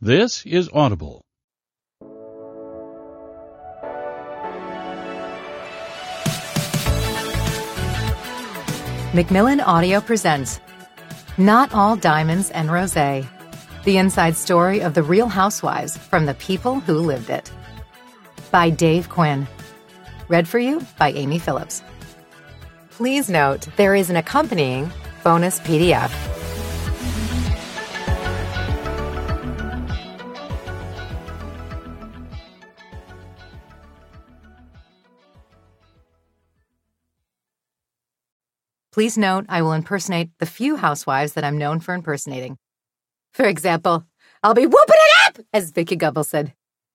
This is Audible. Macmillan Audio presents Not All Diamonds and Rosé, the inside story of the Real Housewives from the people who lived it. By Dave Quinn. Read for you by Amy Phillips. Please note there is an accompanying bonus PDF. Please note I will impersonate the few housewives that I'm known for impersonating. For example, I'll be whooping it up, as Vicky Gubble said.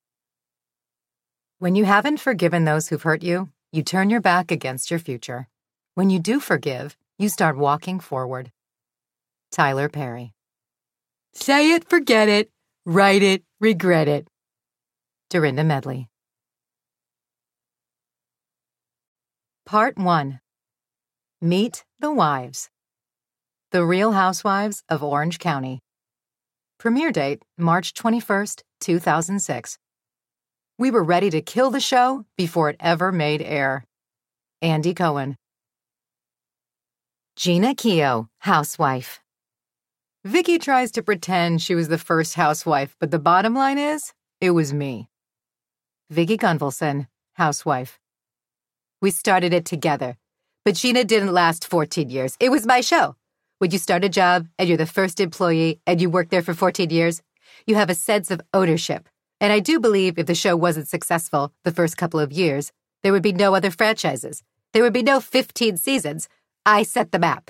When you haven't forgiven those who've hurt you, you turn your back against your future. When you do forgive, you start walking forward. Tyler Perry. Say it, forget it, write it, regret it. Dorinda Medley. Part 1. Meet the Wives. The Real Housewives of Orange County. Premiere date, March 21st, 2006. We were ready to kill the show before it ever made air. Andy Cohen. Gina Keogh, housewife. Vicky tries to pretend she was the first housewife, but the bottom line is, it was me. Vicky Gunvalson, housewife. We started it together. But Gina didn't last 14 years. It was my show. When you start a job and you're the first employee and you work there for 14 years, you have a sense of ownership. And I do believe if the show wasn't successful the first couple of years, there would be no other franchises. There would be no 15 seasons. I set the map.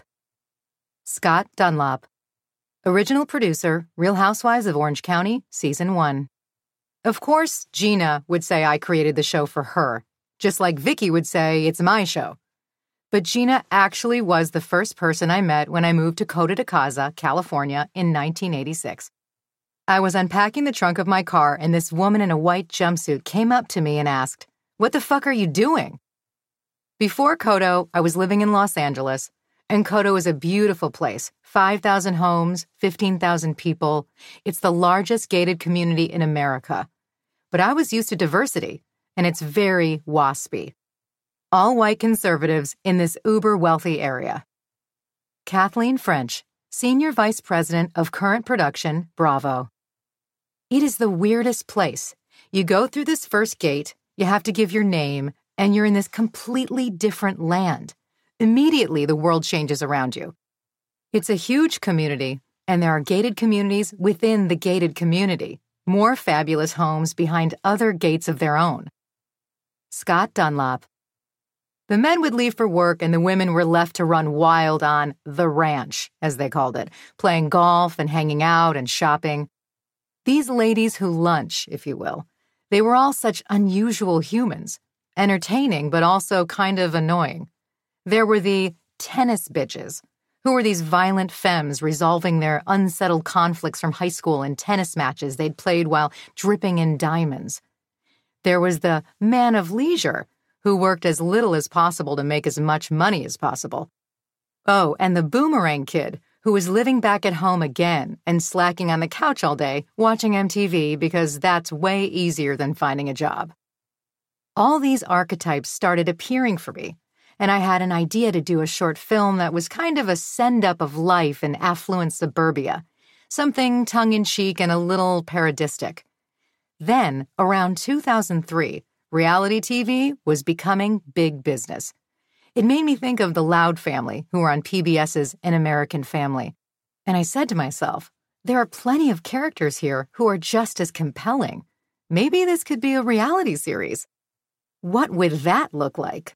Scott Dunlop. Original producer, Real Housewives of Orange County, Season 1. Of course, Gina would say I created the show for her, just like Vicky would say it's my show. But Gina actually was the first person I met when I moved to Coto de Caza, California in 1986. I was unpacking the trunk of my car and this woman in a white jumpsuit came up to me and asked, "What the fuck are you doing?" Before Coto, I was living in Los Angeles, and Coto is a beautiful place. 5,000 homes, 15,000 people. It's the largest gated community in America. But I was used to diversity, and it's very waspy. All white conservatives in this uber-wealthy area. Kathleen French, Senior Vice President of Current Production, Bravo. It is the weirdest place. You go through this first gate, you have to give your name, and you're in this completely different land. Immediately, the world changes around you. It's a huge community, and there are gated communities within the gated community. More fabulous homes behind other gates of their own. Scott Dunlop. The men would leave for work and the women were left to run wild on the ranch, as they called it, playing golf and hanging out and shopping. These ladies who lunch, if you will, they were all such unusual humans, entertaining but also kind of annoying. There were the tennis bitches, who were these violent femmes resolving their unsettled conflicts from high school in tennis matches they'd played while dripping in diamonds. There was the man of leisure, who worked as little as possible to make as much money as possible. Oh, and the boomerang kid, who was living back at home again and slacking on the couch all day, watching MTV because that's way easier than finding a job. All these archetypes started appearing for me, and I had an idea to do a short film that was kind of a send-up of life in affluent suburbia, something tongue-in-cheek and a little parodistic. Then, around 2003, reality TV was becoming big business. It made me think of the Loud family, who were on PBS's An American Family. And I said to myself, there are plenty of characters here who are just as compelling. Maybe this could be a reality series. What would that look like?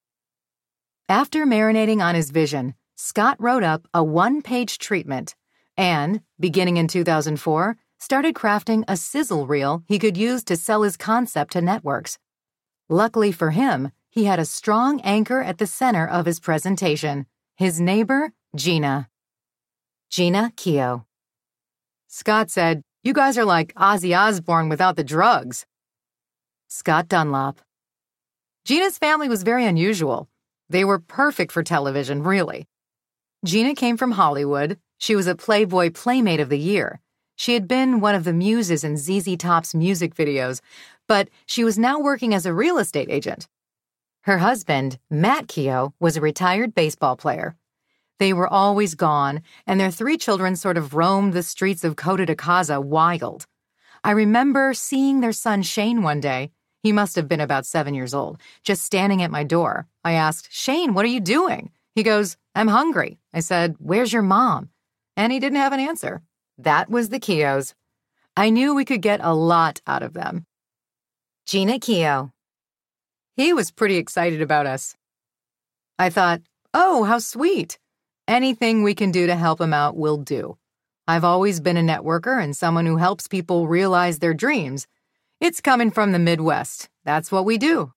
After marinating on his vision, Scott wrote up a one-page treatment and, beginning in 2004, started crafting a sizzle reel he could use to sell his concept to networks. Luckily for him, he had a strong anchor at the center of his presentation, his neighbor, Gina. Gina Keogh. Scott said, "You guys are like Ozzy Osbourne without the drugs." Scott Dunlop. Gina's family was very unusual. They were perfect for television, really. Gina came from Hollywood. She was a Playboy Playmate of the Year. She had been one of the muses in ZZ Top's music videos, but she was now working as a real estate agent. Her husband, Matt Keogh, was a retired baseball player. They were always gone, and their 3 children sort of roamed the streets of Coto de Caza wild. I remember seeing their son Shane one day. He must have been about 7 years old, just standing at my door. I asked, "Shane, what are you doing?" He goes, "I'm hungry." I said, "Where's your mom?" And he didn't have an answer. That was the Keoghs. I knew we could get a lot out of them. Gina Keogh. He was pretty excited about us. I thought, oh, how sweet. Anything we can do to help him out, we'll do. I've always been a networker and someone who helps people realize their dreams. It's coming from the Midwest. That's what we do.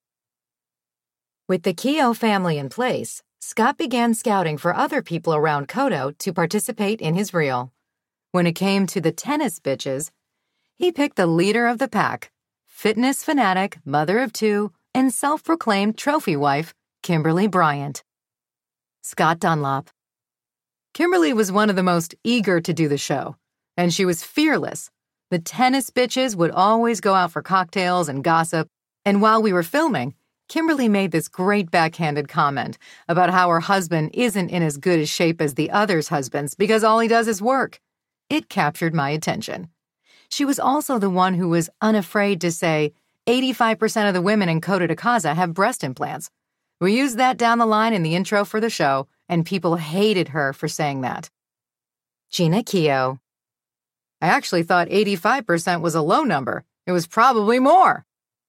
With the Keogh family in place, Scott began scouting for other people around Coto to participate in his reel. When it came to the tennis bitches, he picked the leader of the pack, fitness fanatic, mother of 2, and self-proclaimed trophy wife, Kimberly Bryant. Scott Dunlop. Kimberly was one of the most eager to do the show, and she was fearless. The tennis bitches would always go out for cocktails and gossip, and while we were filming, Kimberly made this great backhanded comment about how her husband isn't in as good a shape as the others' husbands because all he does is work. It captured my attention. She was also the one who was unafraid to say 85% of the women in Coto de Caza have breast implants. We used that down the line in the intro for the show, and people hated her for saying that. Gina Keogh. I actually thought 85% was a low number. It was probably more.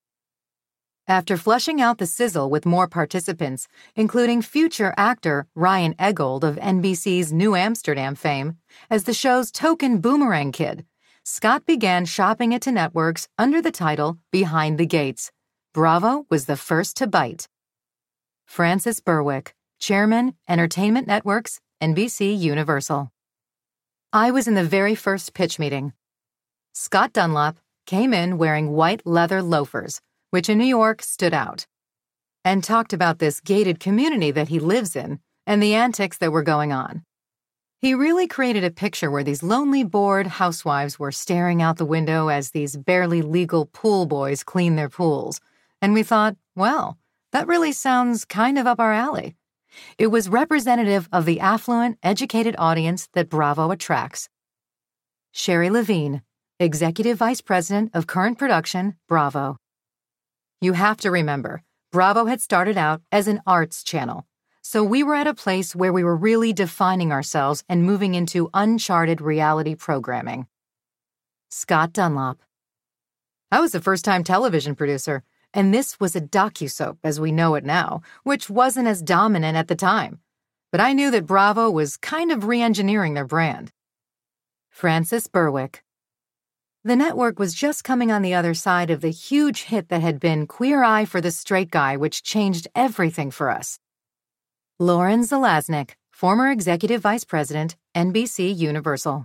After flushing out the sizzle with more participants, including future actor Ryan Eggold of NBC's New Amsterdam fame, as the show's token boomerang kid, Scott began shopping it to networks under the title Behind the Gates. Bravo was the first to bite. Frances Berwick, Chairman, Entertainment Networks, NBC Universal. I was in the very first pitch meeting. Scott Dunlop came in wearing white leather loafers, which in New York stood out, and talked about this gated community that he lives in and the antics that were going on. He really created a picture where these lonely, bored housewives were staring out the window as these barely legal pool boys clean their pools, and we thought, well, that really sounds kind of up our alley. It was representative of the affluent, educated audience that Bravo attracts. Sherry Levine, Executive Vice President of Current Production, Bravo. You have to remember, Bravo had started out as an arts channel, so we were at a place where we were really defining ourselves and moving into uncharted reality programming. Scott Dunlop. I was a first-time television producer, and this was a docusoap as we know it now, which wasn't as dominant at the time. But I knew that Bravo was kind of re-engineering their brand. Frances Berwick. The network was just coming on the other side of the huge hit that had been Queer Eye for the Straight Guy, which changed everything for us. Lauren Zalaznick, former Executive Vice President, NBC Universal.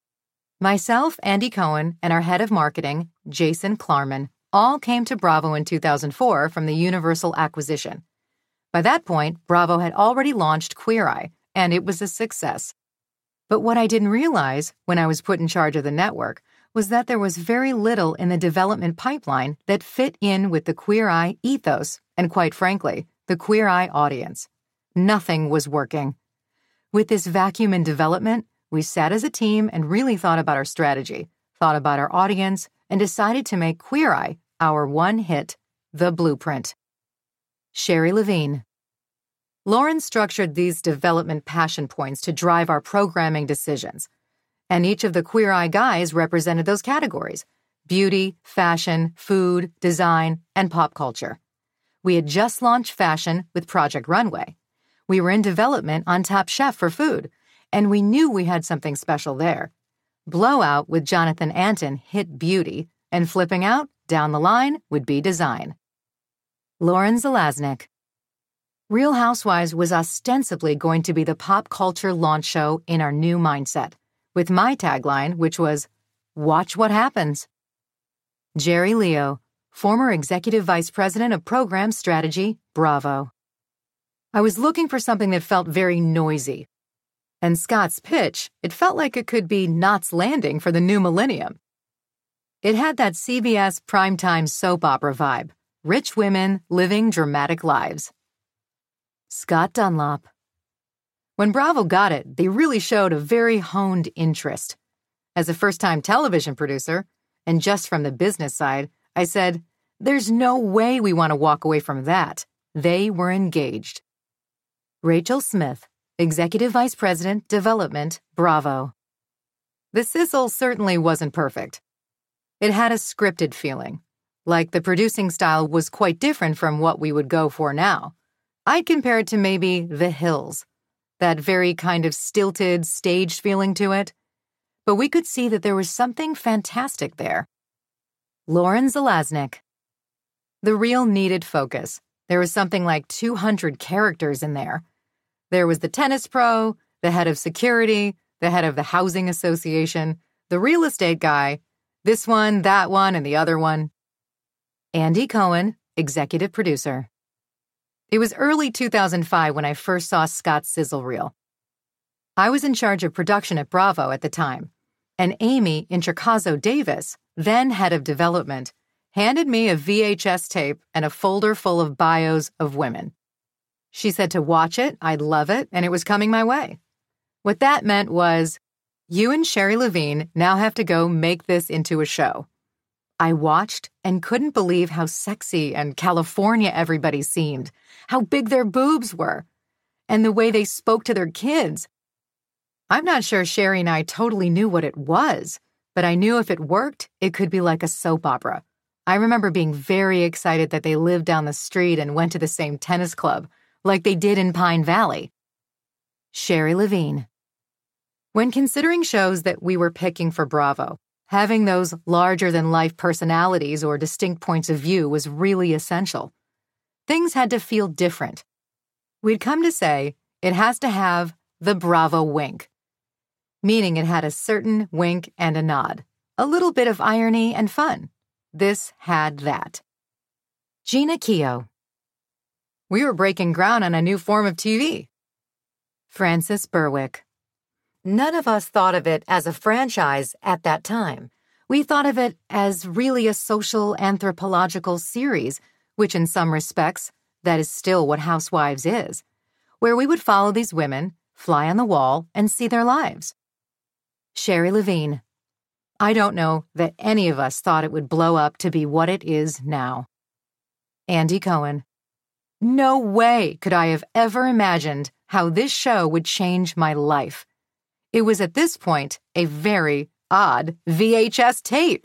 Myself, Andy Cohen, and our head of marketing, Jason Klarman, all came to Bravo in 2004 from the Universal acquisition. By that point, Bravo had already launched Queer Eye, and it was a success. But what I didn't realize when I was put in charge of the network was that there was very little in the development pipeline that fit in with the Queer Eye ethos and, quite frankly, the Queer Eye audience. Nothing was working. With this vacuum in development, we sat as a team and really thought about our strategy, thought about our audience, and decided to make Queer Eye our one hit, The Blueprint. Sherry Levine. Lauren structured these development passion points to drive our programming decisions, and each of the Queer Eye guys represented those categories: beauty, fashion, food, design, and pop culture. We had just launched fashion with Project Runway. We were in development on Top Chef for food, and we knew we had something special there. Blowout with Jonathan Antin hit beauty, and flipping out, down the line, would be design. Lauren Zalaznick. Real Housewives was ostensibly going to be the pop culture launch show in our new mindset, with my tagline, which was, "Watch what happens." Jerry Leo, former Executive Vice President of Program Strategy, Bravo. I was looking for something that felt very noisy. And Scott's pitch, it felt like it could be Knots Landing for the new millennium. It had that CBS primetime soap opera vibe, rich women living dramatic lives. Scott Dunlop. When Bravo got it, they really showed a very honed interest. As a first-time television producer, and just from the business side, I said, there's no way we want to walk away from that. They were engaged. Rachel Smith, Executive Vice President, Development, Bravo. The sizzle certainly wasn't perfect. It had a scripted feeling, like the producing style was quite different from what we would go for now. I'd compare it to maybe The Hills, that very kind of stilted, staged feeling to it. But we could see that there was something fantastic there. Lauren Zalaznick. The reel needed focus. There was something like 200 characters in there. There was the tennis pro, the head of security, the head of the housing association, the real estate guy, this one, that one, and the other one. Andy Cohen, executive producer. It was early 2005 when I first saw Scott's sizzle reel. I was in charge of production at Bravo at the time, and Amy Introcaso Davis, then head of development, handed me a VHS tape and a folder full of bios of women. She said to watch it, I'd love it, and it was coming my way. What that meant was, you and Sherry Levine now have to go make this into a show. I watched and couldn't believe how sexy and California everybody seemed, how big their boobs were, and the way they spoke to their kids. I'm not sure Sherry and I totally knew what it was, but I knew if it worked, it could be like a soap opera. I remember being very excited that they lived down the street and went to the same tennis club, like they did in Pine Valley. Sherry Levine. When considering shows that we were picking for Bravo, having those larger-than-life personalities or distinct points of view was really essential. Things had to feel different. We'd come to say it has to have the Bravo wink, meaning it had a certain wink and a nod, a little bit of irony and fun. This had that. Gina Keogh. We were breaking ground on a new form of TV. Frances Berwick. None of us thought of it as a franchise at that time. We thought of it as really a social anthropological series, which in some respects, that is still what Housewives is, where we would follow these women, fly on the wall, and see their lives. Sherry Levine. I don't know that any of us thought it would blow up to be what it is now. Andy Cohen. No way could I have ever imagined how this show would change my life. It was at this point a very odd VHS tape.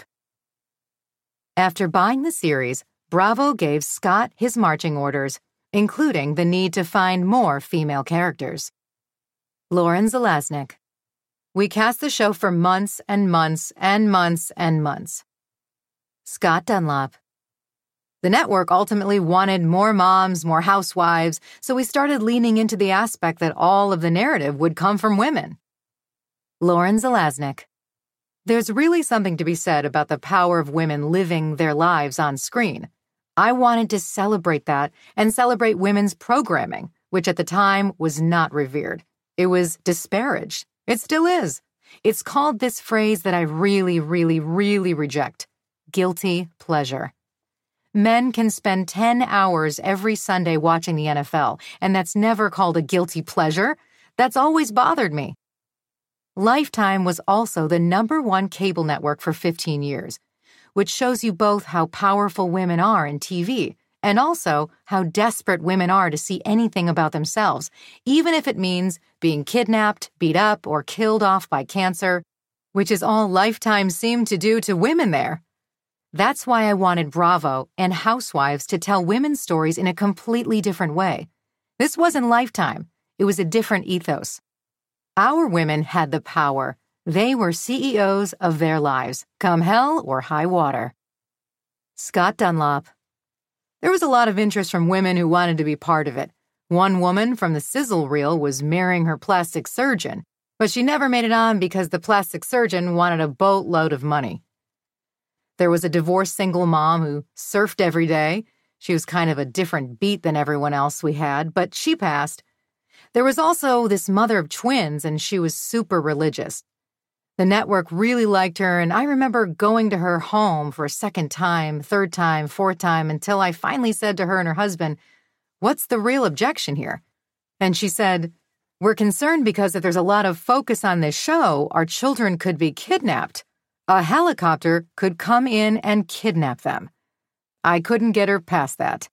After buying the series, Bravo gave Scott his marching orders, including the need to find more female characters. Lauren Zalaznick. We cast the show for months and months and months and months. Scott Dunlop. The network ultimately wanted more moms, more housewives, so we started leaning into the aspect that all of the narrative would come from women. Lauren Zalaznick. There's really something to be said about the power of women living their lives on screen. I wanted to celebrate that and celebrate women's programming, which at the time was not revered. It was disparaged. It still is. It's called this phrase that I really, really, really reject. Guilty pleasure. Men can spend 10 hours every Sunday watching the NFL, and that's never called a guilty pleasure. That's always bothered me. Lifetime was also the #1 cable network for 15 years, which shows you both how powerful women are in TV and also how desperate women are to see anything about themselves, even if it means being kidnapped, beat up, or killed off by cancer, which is all Lifetime seemed to do to women there. That's why I wanted Bravo and Housewives to tell women's stories in a completely different way. This wasn't Lifetime. It was a different ethos. Our women had the power. They were CEOs of their lives, come hell or high water. Scott Dunlop. There was a lot of interest from women who wanted to be part of it. One woman from the sizzle reel was marrying her plastic surgeon, but she never made it on because the plastic surgeon wanted a boatload of money. There was a divorced single mom who surfed every day. She was kind of a different beat than everyone else we had, but she passed. There was also this mother of twins, and she was super religious. The network really liked her, and I remember going to her home for a second time, third time, fourth time, until I finally said to her and her husband, "What's the real objection here?" And she said, "We're concerned because if there's a lot of focus on this show, our children could be kidnapped. A helicopter could come in and kidnap them." I couldn't get her past that.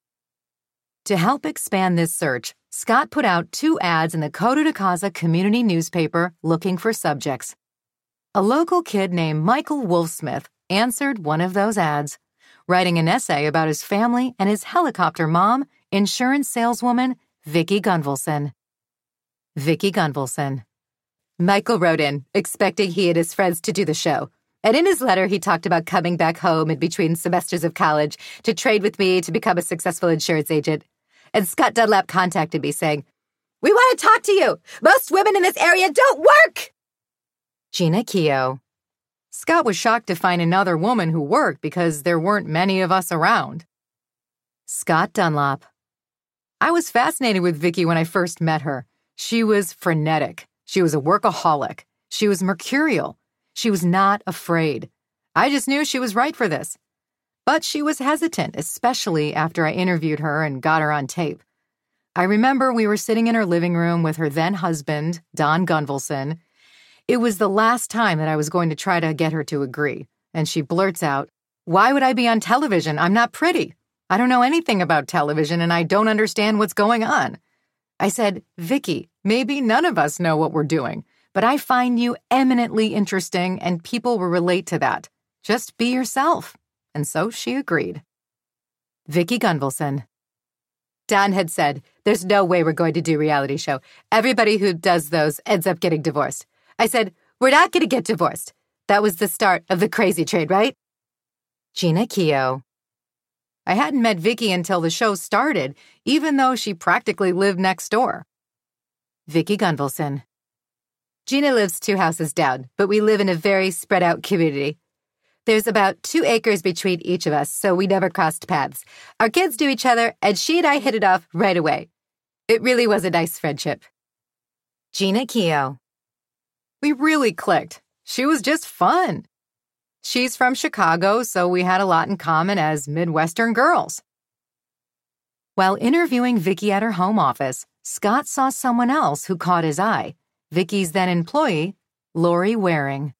To help expand this search, Scott put out 2 ads in the Coto de Caza community newspaper looking for subjects. A local kid named Michael Wolfsmith answered one of those ads, writing an essay about his family and his helicopter mom, insurance saleswoman Vicki Gunvalson. Vicki Gunvalson. Michael wrote in, expecting he and his friends to do the show. And in his letter, he talked about coming back home in between semesters of college to trade with me to become a successful insurance agent. And Scott Dunlap contacted me saying, "We want to talk to you. Most women in this area don't work." Gina Keogh. Scott was shocked to find another woman who worked because there weren't many of us around. Scott Dunlap. I was fascinated with Vicki when I first met her. She was frenetic. She was a workaholic. She was mercurial. She was not afraid. I just knew she was right for this. But she was hesitant, especially after I interviewed her and got her on tape. I remember we were sitting in her living room with her then husband, Don Gunvalson. It was the last time that I was going to try to get her to agree, and she blurts out, "Why would I be on television? I'm not pretty. I don't know anything about television, and I don't understand what's going on." I said, "Vicki, maybe none of us know what we're doing, but I find you eminently interesting, and people will relate to that. Just be yourself." And so she agreed. Vicki Gunvalson. Don had said, "There's no way we're going to do reality show. Everybody who does those ends up getting divorced." I said, "We're not going to get divorced." That was the start of the crazy train, right? Gina Keogh. I hadn't met Vicki until the show started, even though she practically lived next door. Vicki Gunvalson. Gina lives 2 houses down, but we live in a very spread out community. There's about 2 acres between each of us, so we never crossed paths. Our kids knew each other, and she and I hit it off right away. It really was a nice friendship. Gina Keogh. We really clicked. She was just fun. She's from Chicago, so we had a lot in common as Midwestern girls. While interviewing Vicki at her home office, Scott saw someone else who caught his eye, Vicki's then employee, Lori Waring.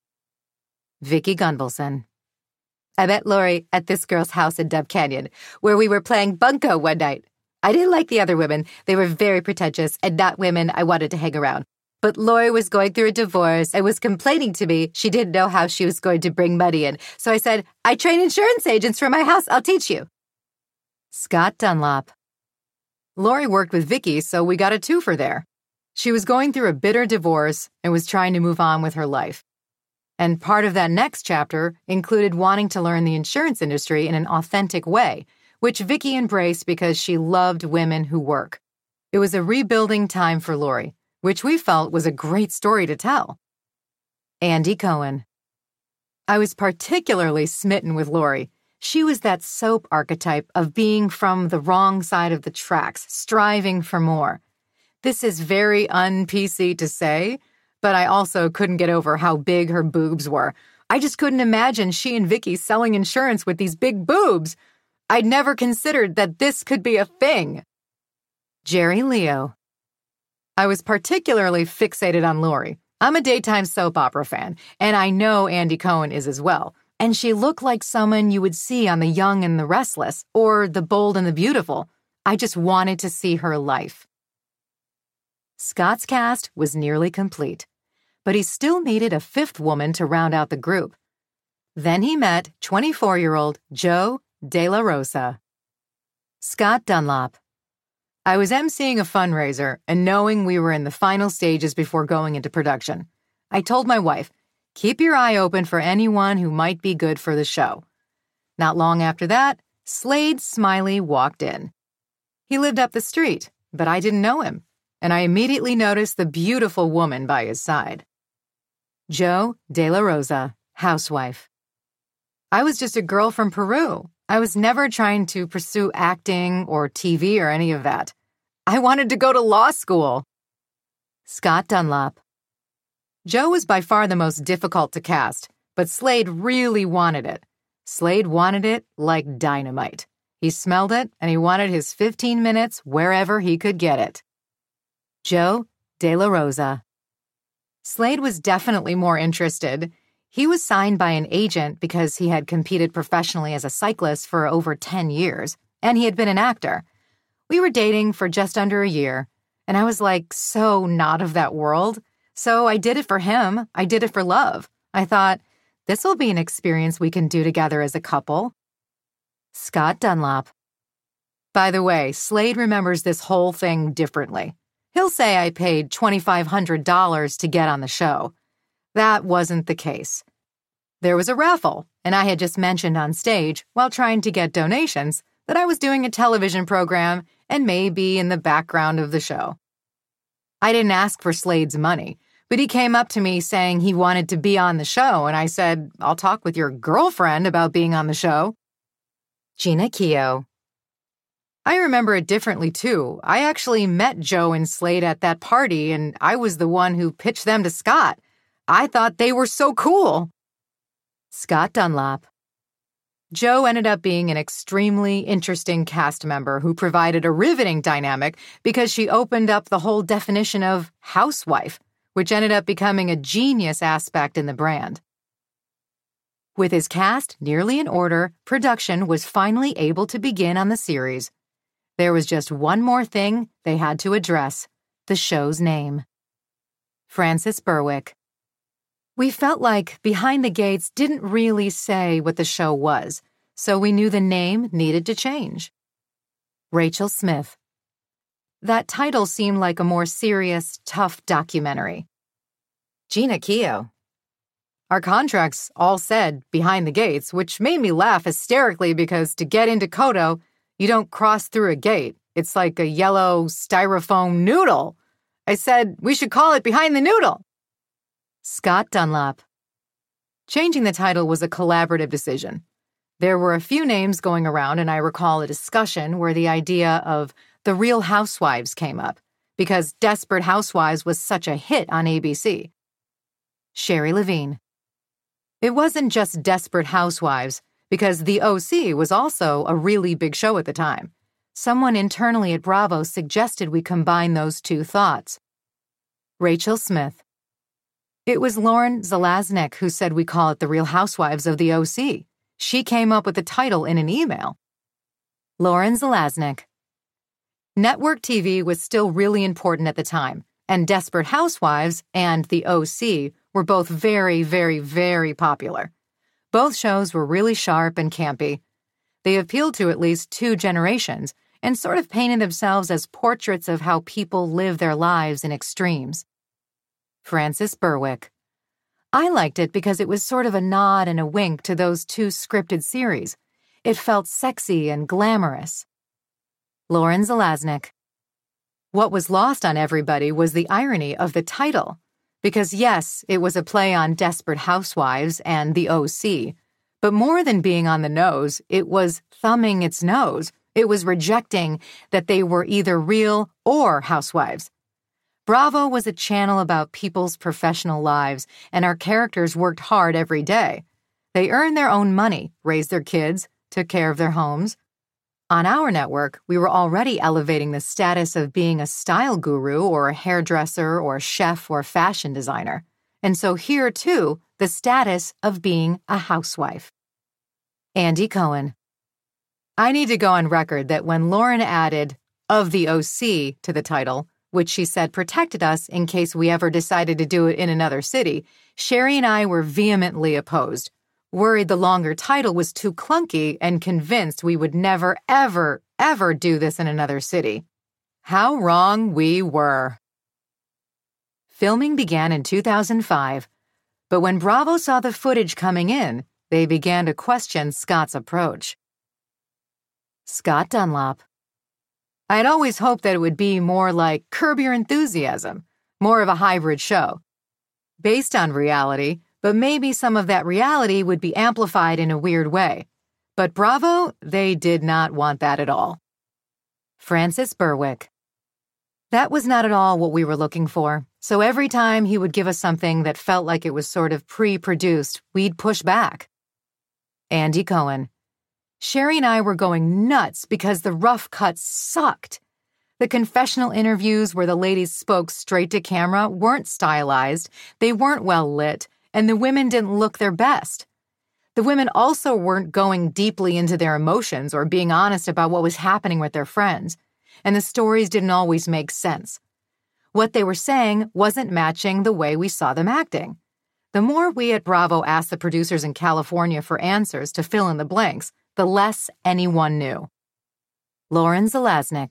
Vicki Gunvalson. I met Lori at this girl's house in Dove Canyon, where we were playing bunco one night. I didn't like the other women. They were very pretentious and not women I wanted to hang around. But Lori was going through a divorce and was complaining to me she didn't know how she was going to bring money in. So I said, "I train insurance agents for my house. I'll teach you." Scott Dunlap. Lori worked with Vicki, so we got a twofer there. She was going through a bitter divorce and was trying to move on with her life. And part of that next chapter included wanting to learn the insurance industry in an authentic way, which Vicki embraced because she loved women who work. It was a rebuilding time for Lori, which we felt was a great story to tell. Andy Cohen. I was particularly smitten with Lori. She was that soap archetype of being from the wrong side of the tracks, striving for more. This is very un-PC to say, but I also couldn't get over how big her boobs were. I just couldn't imagine she and Vicki selling insurance with these big boobs. I'd never considered that this could be a thing. Jerry Leo. I was particularly fixated on Lori. I'm a daytime soap opera fan, and I know Andy Cohen is as well. And she looked like someone you would see on The Young and the Restless or The Bold and the Beautiful. I just wanted to see her life. Scott's cast was nearly complete, but he still needed a 5th woman to round out the group. Then he met 24-year-old Jo De La Rosa. Scott Dunlap. I was emceeing a fundraiser and knowing we were in the final stages before going into production. I told my wife, "Keep your eye open for anyone who might be good for the show." Not long after that, Slade Smiley walked in. He lived up the street, but I didn't know him, and I immediately noticed the beautiful woman by his side. Jo De La Rosa, housewife. I was just a girl from Peru. I was never trying to pursue acting or TV or any of that. I wanted to go to law school. Scott Dunlop. Joe was by far the most difficult to cast, but Slade really wanted it. Slade wanted it like dynamite. He smelled it, and he wanted his 15 minutes wherever he could get it. Joe De La Rosa. Slade was definitely more interested. He was signed by an agent because he had competed professionally as a cyclist for over 10 years, and he had been an actor. We were dating for just under a year, and I was like so not of that world. So I did it for him. I did it for love. I thought, this will be an experience we can do together as a couple. Scott Dunlop. By the way, Slade remembers this whole thing differently. He'll say I paid $2,500 to get on the show. That wasn't the case. There was a raffle, and I had just mentioned on stage, while trying to get donations, that I was doing a television program and may be in the background of the show. I didn't ask for Slade's money, but he came up to me saying he wanted to be on the show, and I said, I'll talk with your girlfriend about being on the show. Gina Keogh. I remember it differently, too. I actually met Joe and Slade at that party, and I was the one who pitched them to Scott. I thought they were so cool. Scott Dunlop. Joe ended up being an extremely interesting cast member who provided a riveting dynamic because she opened up the whole definition of housewife, which ended up becoming a genius aspect in the brand. With his cast nearly in order, production was finally able to begin on the series. There was just one more thing they had to address: the show's name. Frances Berwick. We felt like Behind the Gates didn't really say what the show was, so we knew the name needed to change. Rachel Smith. That title seemed like a more serious, tough documentary. Gina Keogh. Our contracts all said Behind the Gates, which made me laugh hysterically because to get into Kodo, you don't cross through a gate. It's like a yellow styrofoam noodle. I said, we should call it Behind the Noodle. Scott Dunlop. Changing the title was a collaborative decision. There were a few names going around, and I recall a discussion where the idea of The Real Housewives came up, because Desperate Housewives was such a hit on ABC. Sherry Levine. It wasn't just Desperate Housewives, because The OC was also a really big show at the time. Someone internally at Bravo suggested we combine those two thoughts. Rachel Smith. It was Lauren Zalaznick who said we call it The Real Housewives of the OC. She came up with the title in an email. Lauren Zalaznick. Network TV was still really important at the time, and Desperate Housewives and The OC were both very, very, very popular. Both shows were really sharp and campy. They appealed to at least two generations and sort of painted themselves as portraits of how people live their lives in extremes. Frances Berwick. I liked it because it was sort of a nod and a wink to those two scripted series. It felt sexy and glamorous. Lauren Zalaznick. What was lost on everybody was the irony of the title. Because yes, it was a play on Desperate Housewives and The OC, but more than being on the nose, it was thumbing its nose. It was rejecting that they were either real or housewives. Bravo was a channel about people's professional lives, and our characters worked hard every day. They earned their own money, raised their kids, took care of their homes. On our network, we were already elevating the status of being a style guru or a hairdresser or a chef or fashion designer. And so here, too, the status of being a housewife. Andy Cohen. I need to go on record that when Lauren added "of the OC" to the title, which she said protected us in case we ever decided to do it in another city, Sherry and I were vehemently opposed, worried the longer title was too clunky and convinced we would never, ever, ever do this in another city. How wrong we were. Filming began in 2005, but when Bravo saw the footage coming in, they began to question Scott's approach. Scott Dunlop. I had always hoped that it would be more like Curb Your Enthusiasm, more of a hybrid show, based on reality, but maybe some of that reality would be amplified in a weird way. But Bravo, they did not want that at all. Frances Berwick. That was not at all what we were looking for, so every time he would give us something that felt like it was sort of pre-produced, we'd push back. Andy Cohen. Sherry and I were going nuts because the rough cuts sucked. The confessional interviews where the ladies spoke straight to camera weren't stylized, they weren't well lit, and the women didn't look their best. The women also weren't going deeply into their emotions or being honest about what was happening with their friends, and the stories didn't always make sense. What they were saying wasn't matching the way we saw them acting. The more we at Bravo asked the producers in California for answers to fill in the blanks, the less anyone knew. Lauren Zalaznick.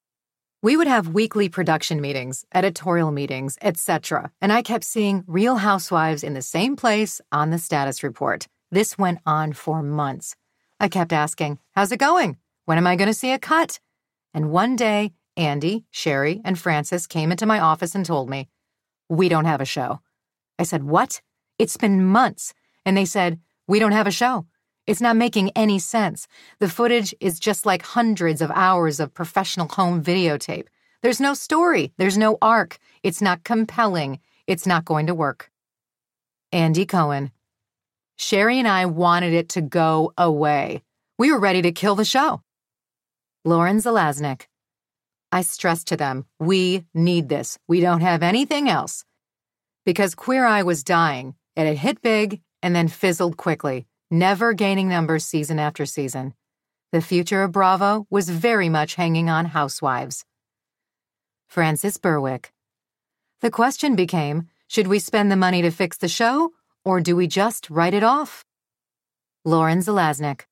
We would have weekly production meetings, editorial meetings, etc., and I kept seeing Real Housewives in the same place on the status report. This went on for months. I kept asking, how's it going? When am I going to see a cut? And one day, Andy, Sherry, and Francis came into my office and told me, we don't have a show. I said, what? It's been months. And they said, we don't have a show. It's not making any sense. The footage is just like hundreds of hours of professional home videotape. There's no story. There's no arc. It's not compelling. It's not going to work. Andy Cohen. Sherry and I wanted it to go away. We were ready to kill the show. Lauren Zalaznick. I stressed to them, we need this. We don't have anything else. Because Queer Eye was dying, it had hit big and then fizzled quickly, never gaining numbers season after season. The future of Bravo was very much hanging on Housewives. Frances Berwick. The question became, should we spend the money to fix the show, or do we just write it off? Lauren Zalaznick.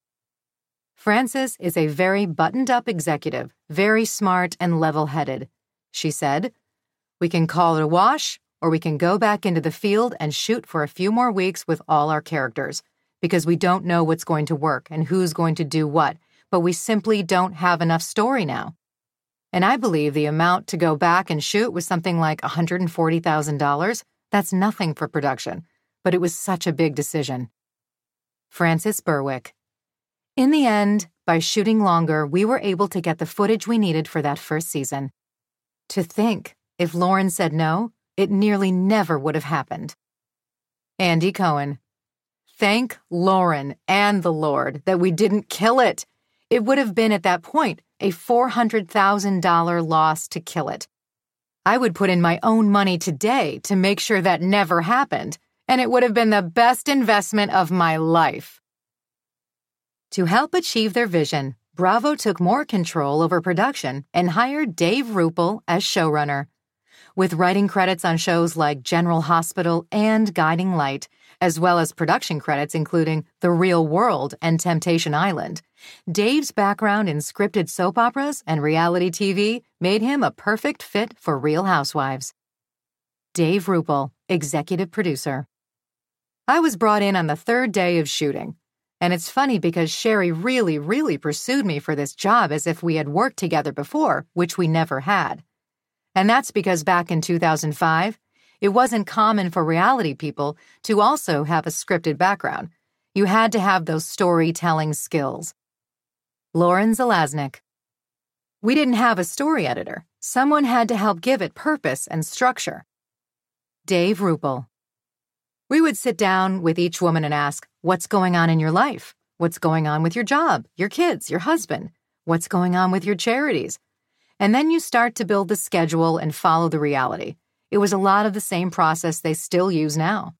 Frances is a very buttoned-up executive, very smart and level-headed. She said, we can call it a wash, or we can go back into the field and shoot for a few more weeks with all our characters, because we don't know what's going to work and who's going to do what, but we simply don't have enough story now. And I believe the amount to go back and shoot was something like $140,000. That's nothing for production, but it was such a big decision. Frances Berwick. In the end, by shooting longer, we were able to get the footage we needed for that first season. To think, if Lauren said no, it nearly never would have happened. Andy Cohen. Thank Lauren and the Lord that we didn't kill it. It would have been at that point a $400,000 loss to kill it. I would put in my own money today to make sure that never happened, and it would have been the best investment of my life. To help achieve their vision, Bravo took more control over production and hired Dave Rupel as showrunner. With writing credits on shows like General Hospital and Guiding Light, as well as production credits including The Real World and Temptation Island, Dave's background in scripted soap operas and reality TV made him a perfect fit for Real Housewives. Dave Rupel, executive producer. I was brought in on the third day of shooting. And it's funny because Sherry really pursued me for this job as if we had worked together before, which we never had. And that's because back in 2005, it wasn't common for reality people to also have a scripted background. You had to have those storytelling skills. Lauren Zalaznick. We didn't have a story editor. Someone had to help give it purpose and structure. Dave Rupel. We would sit down with each woman and ask, what's going on in your life? What's going on with your job, your kids, your husband? What's going on with your charities? And then you start to build the schedule and follow the reality. It was a lot of the same process they still use now.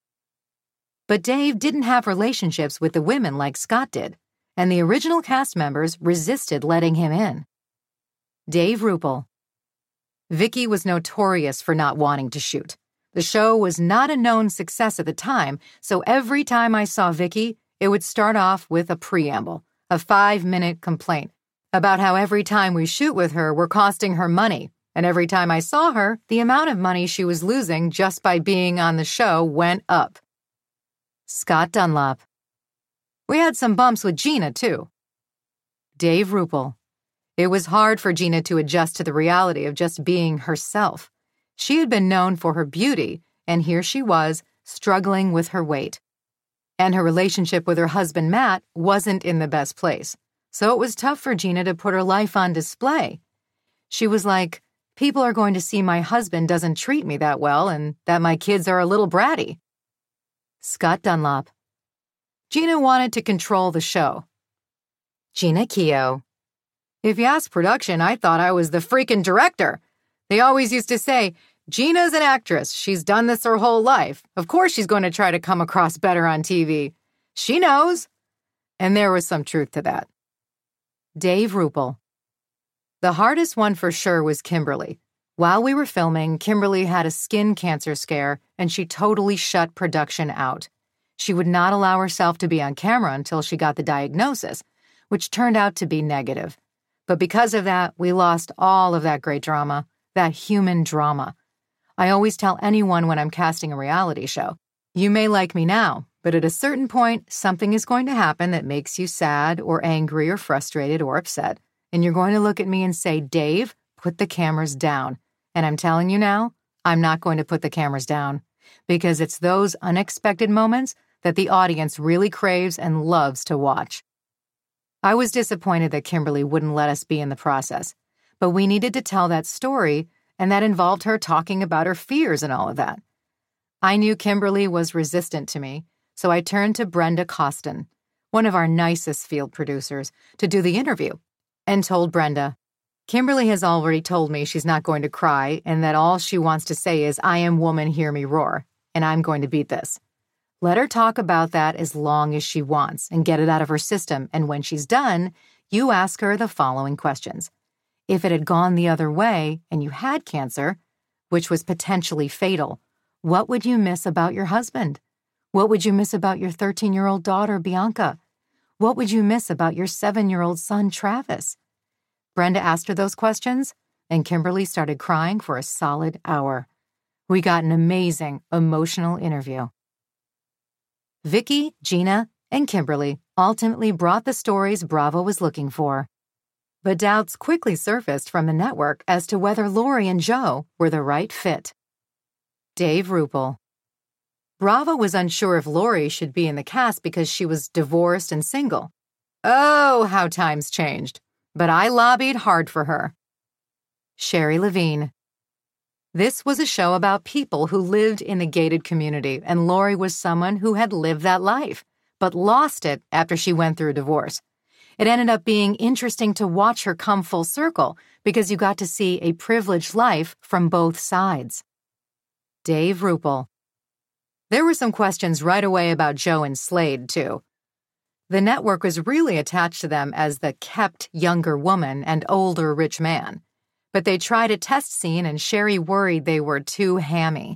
But Dave didn't have relationships with the women like Scott did, and the original cast members resisted letting him in. Dave Rupel. Vicky was notorious for not wanting to shoot. The show was not a known success at the time, so every time I saw Vicky, it would start off with a preamble, a 5-minute complaint about how every time we shoot with her, we're costing her money, and every time I saw her, the amount of money she was losing just by being on the show went up. Scott Dunlop. We had some bumps with Gina, too. Dave Rupel. It was hard for Gina to adjust to the reality of just being herself. She had been known for her beauty, and here she was, struggling with her weight. And her relationship with her husband, Matt, wasn't in the best place. So it was tough for Gina to put her life on display. She was like, People are going to see my husband doesn't treat me that well and that my kids are a little bratty. Scott Dunlop. Gina wanted to control the show. Gina Keogh. If you ask production, I thought I was the freaking director. They always used to say, Gina's an actress. She's done this her whole life. Of course she's going to try to come across better on TV. She knows. And there was some truth to that. Dave Rupel. The hardest one for sure was Kimberly. While we were filming, Kimberly had a skin cancer scare, and she totally shut production out. She would not allow herself to be on camera until she got the diagnosis, which turned out to be negative. But because of that, we lost all of that great drama, that human drama. I always tell anyone when I'm casting a reality show, you may like me now, but at a certain point, something is going to happen that makes you sad or angry or frustrated or upset. And you're going to look at me and say, Dave, put the cameras down. And I'm telling you now, I'm not going to put the cameras down because it's those unexpected moments that the audience really craves and loves to watch. I was disappointed that Kimberly wouldn't let us be in the process, but we needed to tell that story, and that involved her talking about her fears and all of that. I knew Kimberly was resistant to me, so I turned to Brenda Costin, one of our nicest field producers, to do the interview, and told Brenda, Kimberly has already told me she's not going to cry and that all she wants to say is, I am woman, hear me roar, and I'm going to beat this. Let her talk about that as long as she wants and get it out of her system, and when she's done, you ask her the following questions. If it had gone the other way and you had cancer, which was potentially fatal, what would you miss about your husband? What would you miss about your 13-year-old daughter, Bianca? What would you miss about your 7-year-old son, Travis? Brenda asked her those questions, and Kimberly started crying for a solid hour. We got an amazing, emotional interview. Vicki, Gina, and Kimberly ultimately brought the stories Bravo was looking for. But doubts quickly surfaced from the network as to whether Lori and Joe were the right fit. Dave Rupel. Bravo was unsure if Lori should be in the cast because she was divorced and single. Oh, how times changed. But I lobbied hard for her. Sherry Levine. This was a show about people who lived in a gated community, and Lori was someone who had lived that life, but lost it after she went through a divorce. It ended up being interesting to watch her come full circle because you got to see a privileged life from both sides. Dave Rupel. There were some questions right away about Joe and Slade, too. The network was really attached to them as the kept younger woman and older rich man. But they tried a test scene and Sherry worried they were too hammy.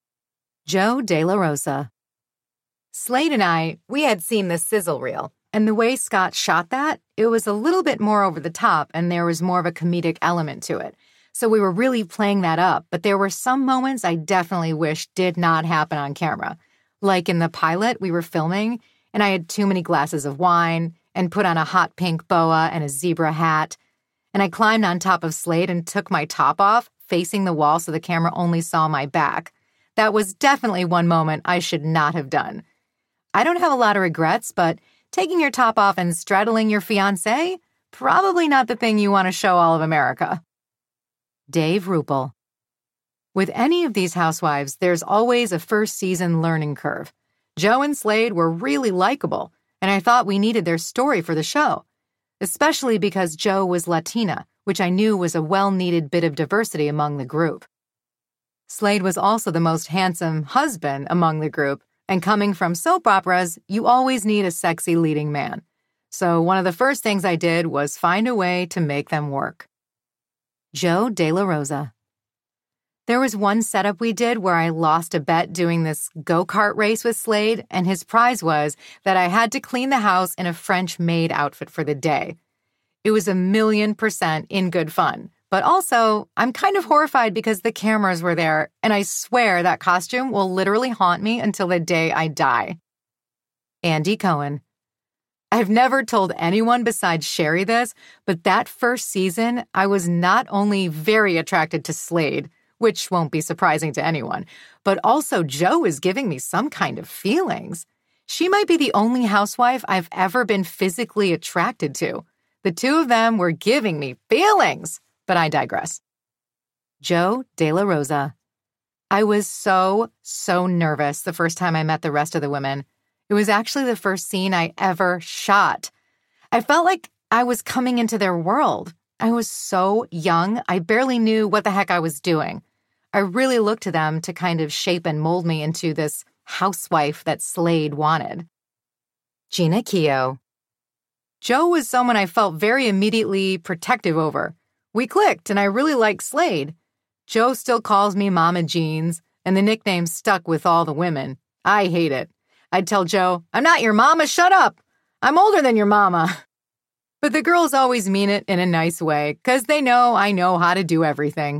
Joe De La Rosa. Slade and I, we had seen the sizzle reel, and the way Scott shot that, it was a little bit more over the top and there was more of a comedic element to it. So we were really playing that up, but there were some moments I definitely wish did not happen on camera. Like in the pilot we were filming, and I had too many glasses of wine and put on a hot pink boa and a zebra hat. And I climbed on top of Slade and took my top off, facing the wall so the camera only saw my back. That was definitely one moment I should not have done. I don't have a lot of regrets, but taking your top off and straddling your fiancé? Probably not the thing you want to show all of America. Dave Rupel. With any of these housewives, there's always a first-season learning curve. Joe and Slade were really likable, and I thought we needed their story for the show, especially because Joe was Latina, which I knew was a well-needed bit of diversity among the group. Slade was also the most handsome husband among the group, and coming from soap operas, you always need a sexy leading man. So one of the first things I did was find a way to make them work. Joe De La Rosa. There was one setup we did where I lost a bet doing this go-kart race with Slade, and his prize was that I had to clean the house in a French maid outfit for the day. It was 1,000,000% in good fun, but also I'm kind of horrified because the cameras were there, and I swear that costume will literally haunt me until the day I die. Andy Cohen. I've never told anyone besides Sherry this, but that first season, I was not only very attracted to Slade, which won't be surprising to anyone, but also Joe is giving me some kind of feelings. She might be the only housewife I've ever been physically attracted to. The two of them were giving me feelings, but I digress. Joe De La Rosa. I was so nervous the first time I met the rest of the women. It was actually the first scene I ever shot. I felt like I was coming into their world. I was so young, I barely knew what the heck I was doing. I really looked to them to kind of shape and mold me into this housewife that Slade wanted. Gina Keogh. Joe was someone I felt very immediately protective over. We clicked, and I really liked Slade. Joe still calls me Mama Jeans, and the nickname stuck with all the women. I hate it. I'd tell Joe, "I'm not your mama, shut up! I'm older than your mama." But the girls always mean it in a nice way, because they know I know how to do everything.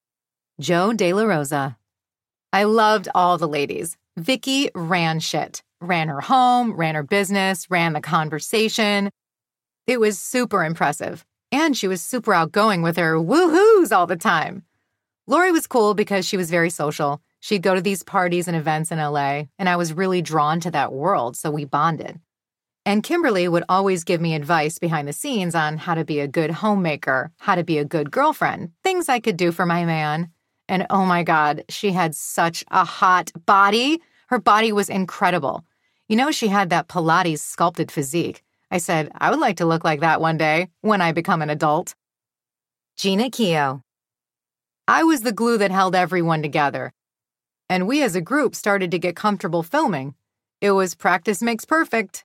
Joe De La Rosa. I loved all the ladies. Vicky ran shit. Ran her home, ran her business, ran the conversation. It was super impressive. And she was super outgoing with her woohoos all the time. Lori was cool because she was very social. She'd go to these parties and events in LA, and I was really drawn to that world, so we bonded. And Kimberly would always give me advice behind the scenes on how to be a good homemaker, how to be a good girlfriend, things I could do for my man. And oh my God, she had such a hot body. Her body was incredible. You know, she had that Pilates sculpted physique. I said, I would like to look like that one day when I become an adult. Gina Keogh. I was the glue that held everyone together. And we as a group started to get comfortable filming. It was practice makes perfect.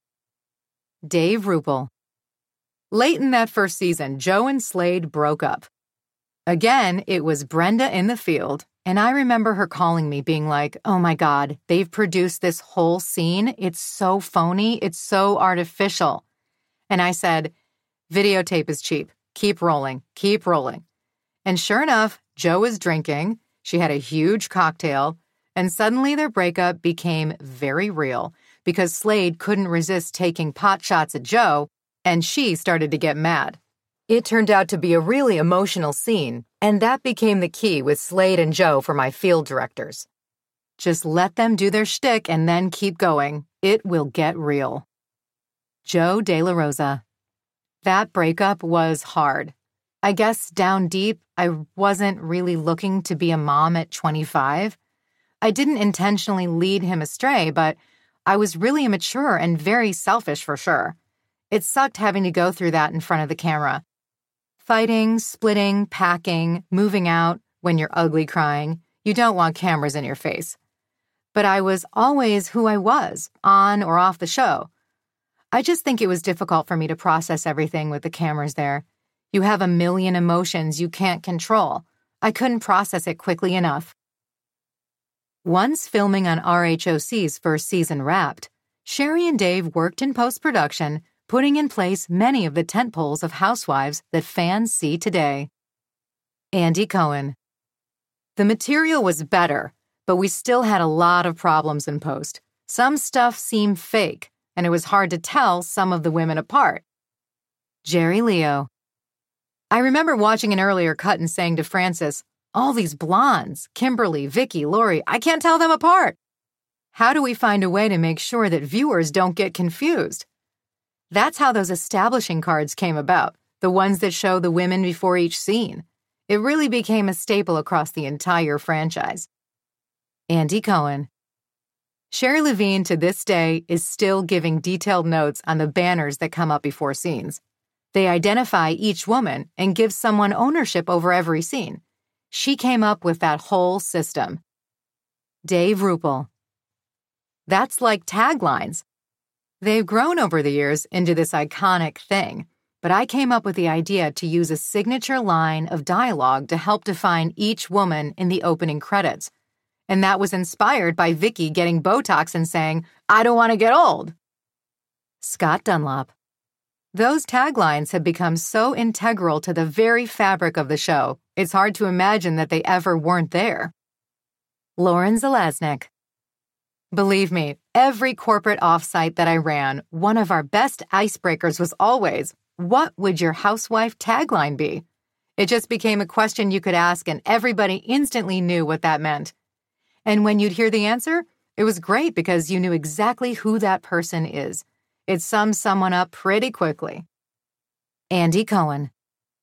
Dave Rupel. Late in that first season, Joe and Slade broke up. Again, it was Brenda in the field, and I remember her calling me being like, "Oh my God, they've produced this whole scene. It's so phony. It's so artificial." And I said, "Videotape is cheap. Keep rolling. Keep rolling." And sure enough, Joe was drinking. She had a huge cocktail, and suddenly their breakup became very real because Slade couldn't resist taking pot shots at Joe, and she started to get mad. It turned out to be a really emotional scene, and that became the key with Slade and Joe for my field directors. Just let them do their shtick and then keep going. It will get real. Joe De La Rosa. That breakup was hard. I guess down deep, I wasn't really looking to be a mom at 25. I didn't intentionally lead him astray, but I was really immature and very selfish for sure. It sucked having to go through that in front of the camera. Fighting, splitting, packing, moving out when you're ugly crying. You don't want cameras in your face. But I was always who I was, on or off the show. I just think it was difficult for me to process everything with the cameras there. You have a million emotions you can't control. I couldn't process it quickly enough. Once filming on RHOC's first season wrapped, Sherry and Dave worked in post-production, putting in place many of the tentpoles of Housewives that fans see today. Andy Cohen. The material was better, but we still had a lot of problems in post. Some stuff seemed fake, and it was hard to tell some of the women apart. Jerry Leo. I remember watching an earlier cut and saying to Francis, "All these blondes, Kimberly, Vicky, Lori, I can't tell them apart. How do we find a way to make sure that viewers don't get confused?" That's how those establishing cards came about, the ones that show the women before each scene. It really became a staple across the entire franchise. Andy Cohen. Sherry Levine to this day is still giving detailed notes on the banners that come up before scenes. They identify each woman and give someone ownership over every scene. She came up with that whole system. Dave Rupel. That's like taglines. They've grown over the years into this iconic thing, but I came up with the idea to use a signature line of dialogue to help define each woman in the opening credits. And that was inspired by Vicky getting Botox and saying, "I don't want to get old." Scott Dunlop. Those taglines have become so integral to the very fabric of the show, it's hard to imagine that they ever weren't there. Lauren Zalaznick. Believe me, every corporate offsite that I ran, one of our best icebreakers was always, "What would your housewife tagline be?" It just became a question you could ask, and everybody instantly knew what that meant. And when you'd hear the answer, it was great because you knew exactly who that person is. It sums someone up pretty quickly. Andy Cohen.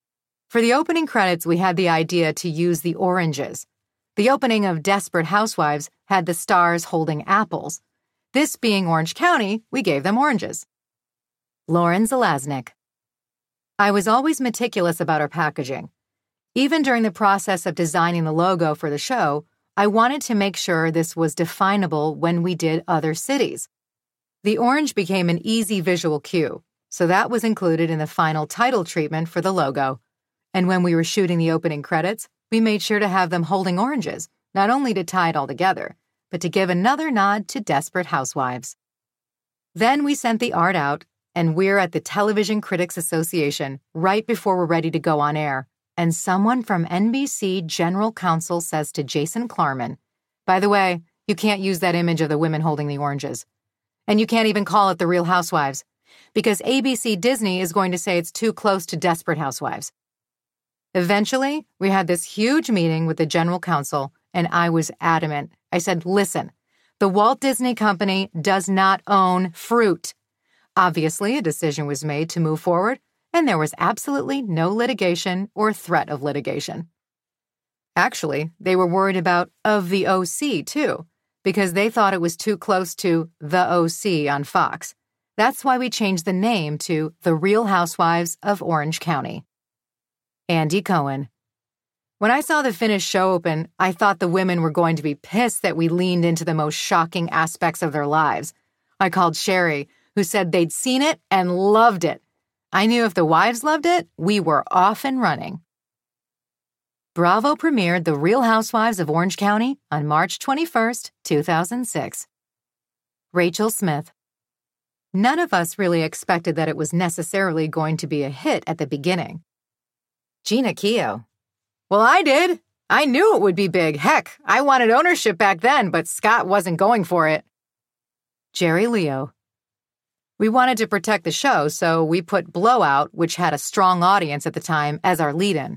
For the opening credits, we had the idea to use the oranges. The opening of Desperate Housewives had the stars holding apples. This being Orange County, we gave them oranges. Lauren Zalaznick. I was always meticulous about our packaging. Even during the process of designing the logo for the show, I wanted to make sure this was definable when we did other cities. The orange became an easy visual cue, so that was included in the final title treatment for the logo. And when we were shooting the opening credits, we made sure to have them holding oranges, not only to tie it all together, but to give another nod to Desperate Housewives. Then we sent the art out, and we're at the Television Critics Association right before we're ready to go on air, and someone from NBC General Counsel says to Jason Klarman, "By the way, you can't use that image of the women holding the oranges. And you can't even call it The Real Housewives, because ABC Disney is going to say it's too close to Desperate Housewives." Eventually, we had this huge meeting with the General Counsel, and I was adamant. I said, "Listen, the Walt Disney Company does not own fruit." Obviously, a decision was made to move forward, and there was absolutely no litigation or threat of litigation. Actually, they were worried about Of the OC, too, because they thought it was too close to The OC on Fox. That's why we changed the name to The Real Housewives of Orange County. Andy Cohen. When I saw the finished show open, I thought the women were going to be pissed that we leaned into the most shocking aspects of their lives. I called Sherry, who said they'd seen it and loved it. I knew if the wives loved it, we were off and running. Bravo premiered The Real Housewives of Orange County on March 21st, 2006. Rachel Smith. None of us really expected that it was necessarily going to be a hit at the beginning. Gina Keogh. Well, I did. I knew it would be big. Heck, I wanted ownership back then, but Scott wasn't going for it. Jerry Leo. We wanted to protect the show, so we put Blowout, which had a strong audience at the time, as our lead-in.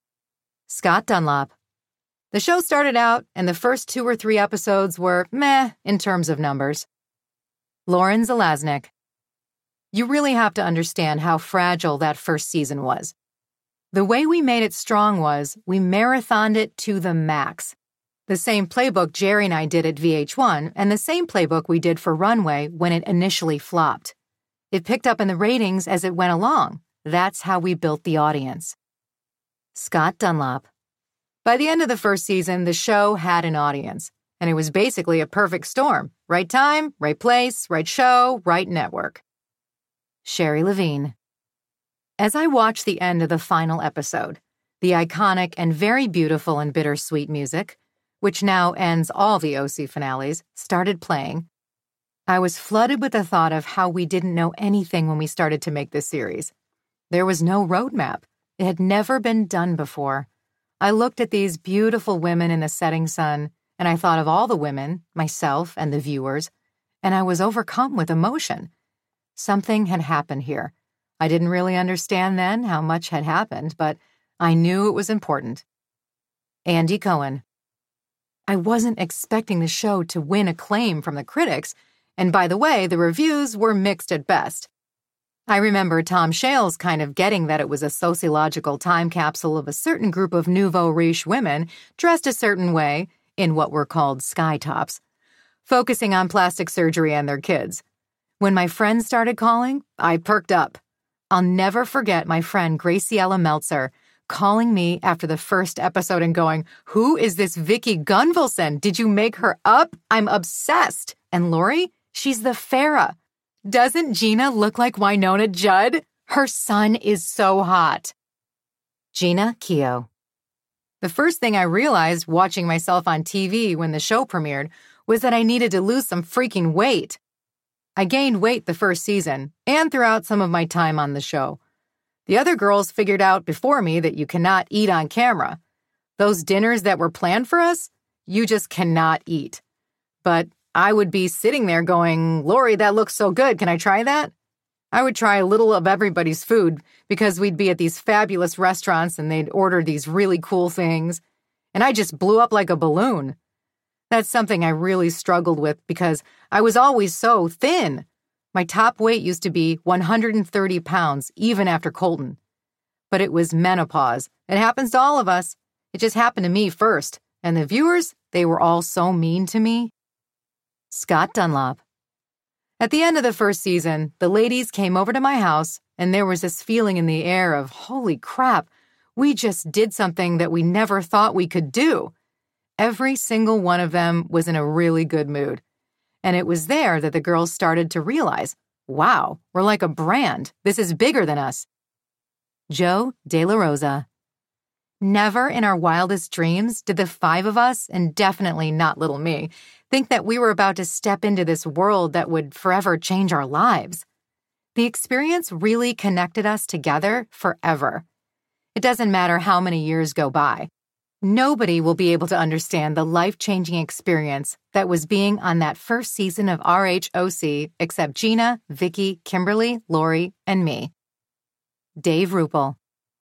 Scott Dunlop. The show started out, and the first 2 or 3 episodes were meh in terms of numbers. Lauren Zalaznick. You really have to understand how fragile that first season was. The way we made it strong was we marathoned it to the max. The same playbook Jerry and I did at VH1 and the same playbook we did for Runway when it initially flopped. It picked up in the ratings as it went along. That's how we built the audience. Scott Dunlop. By the end of the first season, the show had an audience, and it was basically a perfect storm. Right time, right place, right show, right network. Sherry Levine. As I watched the end of the final episode, the iconic and very beautiful and bittersweet music, which now ends all the OC finales, started playing, I was flooded with the thought of how we didn't know anything when we started to make this series. There was no roadmap. It had never been done before. I looked at these beautiful women in the setting sun, and I thought of all the women, myself and the viewers, and I was overcome with emotion. Something had happened here. I didn't really understand then how much had happened, but I knew it was important. Andy Cohen. I wasn't expecting the show to win acclaim from the critics, and by the way, the reviews were mixed at best. I remember Tom Shales kind of getting that it was a sociological time capsule of a certain group of nouveau riche women dressed a certain way in what were called sky tops, focusing on plastic surgery and their kids. When my friends started calling, I perked up. I'll never forget my friend Graciela Meltzer calling me after the first episode and going, "Who is this Vicki Gunvalson? Did you make her up? I'm obsessed." And Lori, she's the Farrah. Doesn't Gina look like Winona Judd? Her son is so hot. Gina Keogh. The first thing I realized watching myself on TV when the show premiered was that I needed to lose some freaking weight. I gained weight the first season and throughout some of my time on the show. The other girls figured out before me that you cannot eat on camera. Those dinners that were planned for us, you just cannot eat. But I would be sitting there going, "Lori, that looks so good. Can I try that?" I would try a little of everybody's food because we'd be at these fabulous restaurants and they'd order these really cool things. And I just blew up like a balloon. That's something I really struggled with because I was always so thin. My top weight used to be 130 pounds, even after Colton. but it was menopause. It happens to all of us. It just happened to me first. And the viewers, they were all so mean to me. Scott Dunlop. At the end of the first season, the ladies came over to my house, and there was this feeling in the air of, holy crap, we just did something that we never thought we could do. Every single one of them was in a really good mood. And it was there that the girls started to realize, wow, we're like a brand. This is bigger than us. Joe De La Rosa. Never in our wildest dreams did the five of us, and definitely not little me, think that we were about to step into this world that would forever change our lives. The experience really connected us together forever. It doesn't matter how many years go by. Nobody will be able to understand the life-changing experience that was being on that first season of RHOC except Gina, Vicky, Kimberly, Lori, and me. Dave Rupel.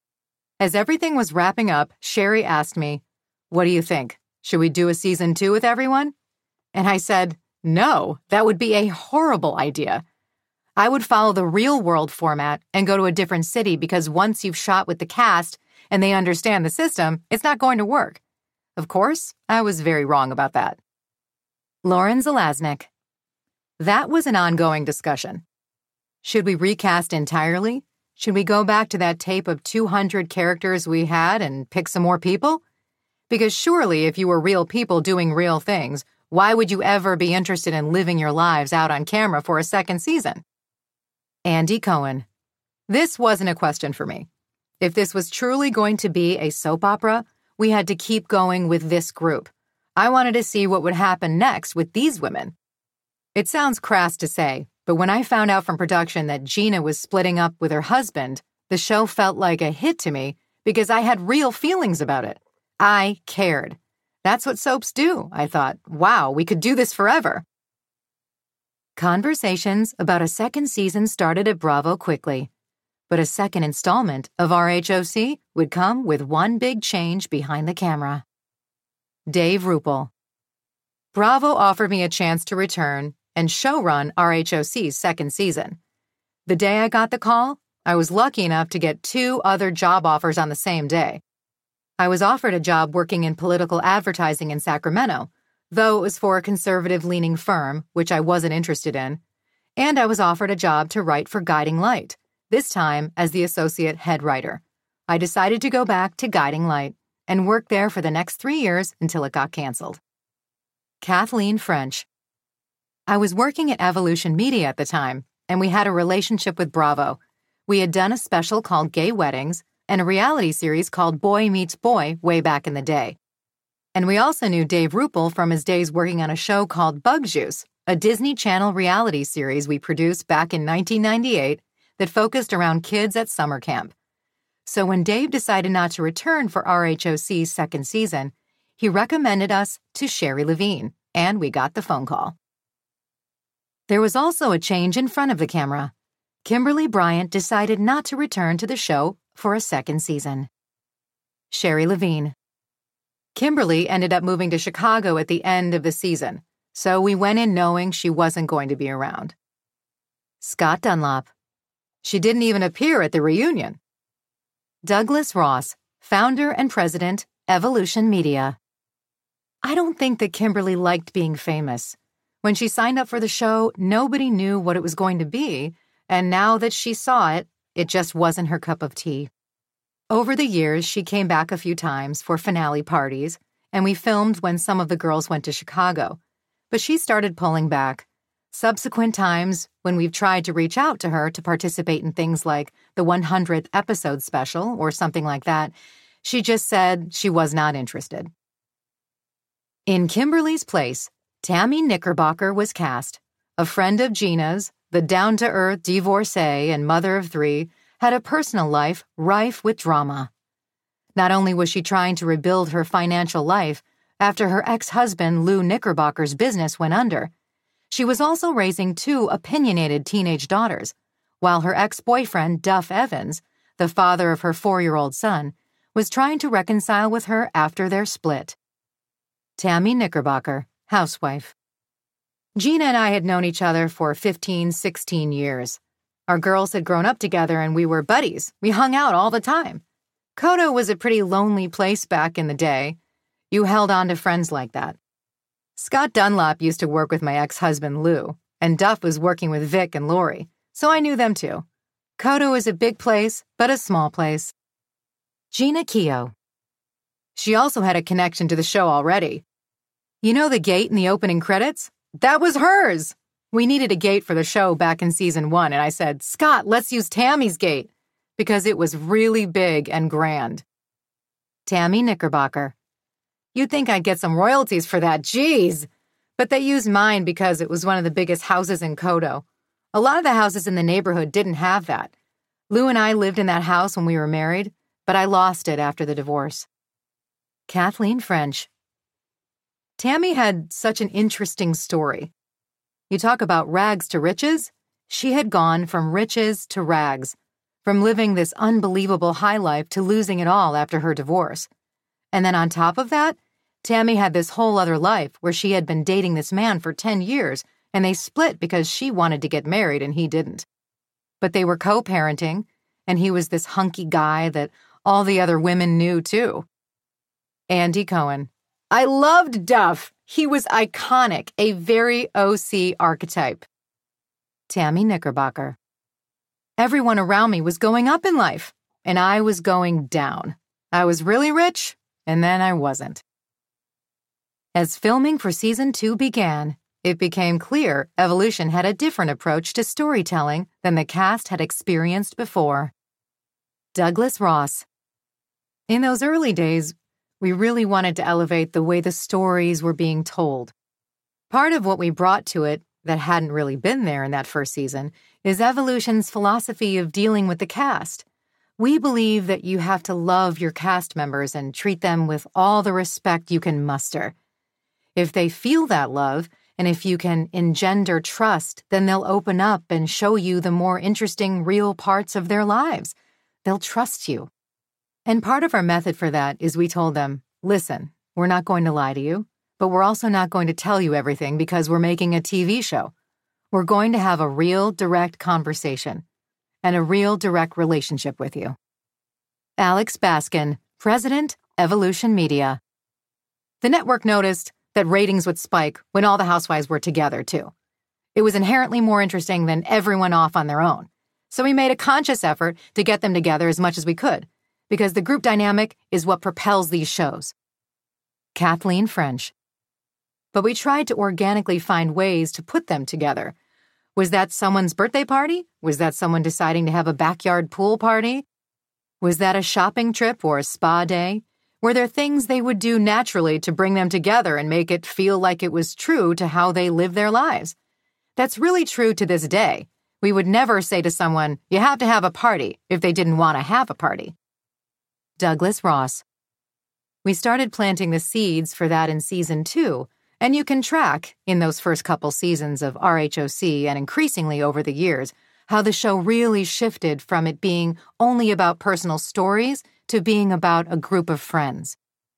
As everything was wrapping up, Sherry asked me, "What do you think? Should we do a season 2 with everyone?" And I said, "No, that would be a horrible idea. I would follow the real-world format and go to a different city because once you've shot with the cast and they understand the system, it's not going to work." Of course, I was very wrong about that. Lauren Zelaznik. That was an ongoing discussion. Should we recast entirely? Should we go back to that tape of 200 characters we had and pick some more people? Because surely if you were real people doing real things, why would you ever be interested in living your lives out on camera for a second season? Andy Cohen. This wasn't a question for me. If this was truly going to be a soap opera, we had to keep going with this group. I wanted to see what would happen next with these women. It sounds crass to say, but when I found out from production that Gina was splitting up with her husband, the show felt like a hit to me because I had real feelings about it. I cared. That's what soaps do, I thought. Wow, we could do this forever. Conversations about a second season started at Bravo quickly, but a second installment of RHOC would come with one big change behind the camera. Dave Rupel. Bravo offered me a chance to return and showrun RHOC's second season. The day I got the call, I was lucky enough to get 2 other job offers on the same day. I was offered a job working in political advertising in Sacramento, though it was for a conservative-leaning firm, which I wasn't interested in, and I was offered a job to write for Guiding Light, this time as the associate head writer. I decided to go back to Guiding Light and work there for the next 3 years until it got canceled. Kathleen French. I was working at Evolution Media at the time, and we had a relationship with Bravo. We had done a special called Gay Weddings and a reality series called Boy Meets Boy way back in the day. And we also knew Dave Rupel from his days working on a show called Bug Juice, a Disney Channel reality series we produced back in 1998 that focused around kids at summer camp. So when Dave decided not to return for RHOC's second season, he recommended us to Sherry Levine, and we got the phone call. There was also a change in front of the camera. Kimberly Bryant decided not to return to the show for a second season. Sherry Levine. Kimberly ended up moving to Chicago at the end of the season, so we went in knowing she wasn't going to be around. Scott Dunlop. She didn't even appear at the reunion. Douglas Ross, founder and president, Evolution Media. I don't think that Kimberly liked being famous. When she signed up for the show, nobody knew what it was going to be, and now that she saw it, it just wasn't her cup of tea. Over the years, she came back a few times for finale parties, and we filmed when some of the girls went to Chicago. But she started pulling back. Subsequent times, when we've tried to reach out to her to participate in things like the 100th episode special or something like that, she just said she was not interested. In Kimberly's place, Tammy Knickerbocker was cast. A friend of Gina's, the down-to-earth divorcee and mother of 3, had a personal life rife with drama. Not only was she trying to rebuild her financial life after her ex-husband Lou Knickerbocker's business went under, she was also raising 2 opinionated teenage daughters, while her ex-boyfriend Duff Evans, the father of her 4-year-old son, was trying to reconcile with her after their split. Tammy Knickerbocker, housewife. Gina and I had known each other for 15, 16 years. Our girls had grown up together and we were buddies. We hung out all the time. Kodo was a pretty lonely place back in the day. You held on to friends like that. Scott Dunlop used to work with my ex-husband Lou, and Duff was working with Vic and Lori, so I knew them too. Kodo is a big place, but a small place. Gina Keogh. She also had a connection to the show already. You know the gate in the opening credits? That was hers! We needed a gate for the show back in season 1, and I said, Scott, let's use Tammy's gate, because it was really big and grand. Tammy Knickerbocker. You'd think I'd get some royalties for that, geez! But they used mine because it was one of the biggest houses in Kodo. A lot of the houses in the neighborhood didn't have that. Lou and I lived in that house when we were married, but I lost it after the divorce. Kathleen French. Tammy had such an interesting story. You talk about rags to riches? She had gone from riches to rags, from living this unbelievable high life to losing it all after her divorce. And then on top of that, Tammy had this whole other life where she had been dating this man for 10 years, and they split because she wanted to get married and he didn't. But they were co-parenting, and he was this hunky guy that all the other women knew too. Andy Cohen. I loved Duff. He was iconic, a very OC archetype. Tammy Knickerbocker. Everyone around me was going up in life, and I was going down. I was really rich, and then I wasn't. As filming for season 2 began, it became clear Evolution had a different approach to storytelling than the cast had experienced before. Douglas Ross. In those early days, we really wanted to elevate the way the stories were being told. Part of what we brought to it that hadn't really been there in that first season is Evolution's philosophy of dealing with the cast. We believe that you have to love your cast members and treat them with all the respect you can muster. If they feel that love, and if you can engender trust, then they'll open up and show you the more interesting, real parts of their lives. They'll trust you. And part of our method for that is we told them, listen, we're not going to lie to you, but we're also not going to tell you everything because we're making a TV show. We're going to have a real, direct conversation and a real, direct relationship with you. Alex Baskin, President, Evolution Media. The network noticed that ratings would spike when all the housewives were together, too. It was inherently more interesting than everyone off on their own. So we made a conscious effort to get them together as much as we could, because the group dynamic is what propels these shows. Kathleen French. But we tried to organically find ways to put them together. Was that someone's birthday party? Was that someone deciding to have a backyard pool party? Was that a shopping trip or a spa day? Were there things they would do naturally to bring them together and make it feel like it was true to how they live their lives? That's really true to this day. We would never say to someone, you have to have a party, if they didn't want to have a party. Douglas Ross. We started planting the seeds for that in season 2, and you can track, in those first couple seasons of RHOC and increasingly over the years, how the show really shifted from it being only about personal stories to being about a group of friends.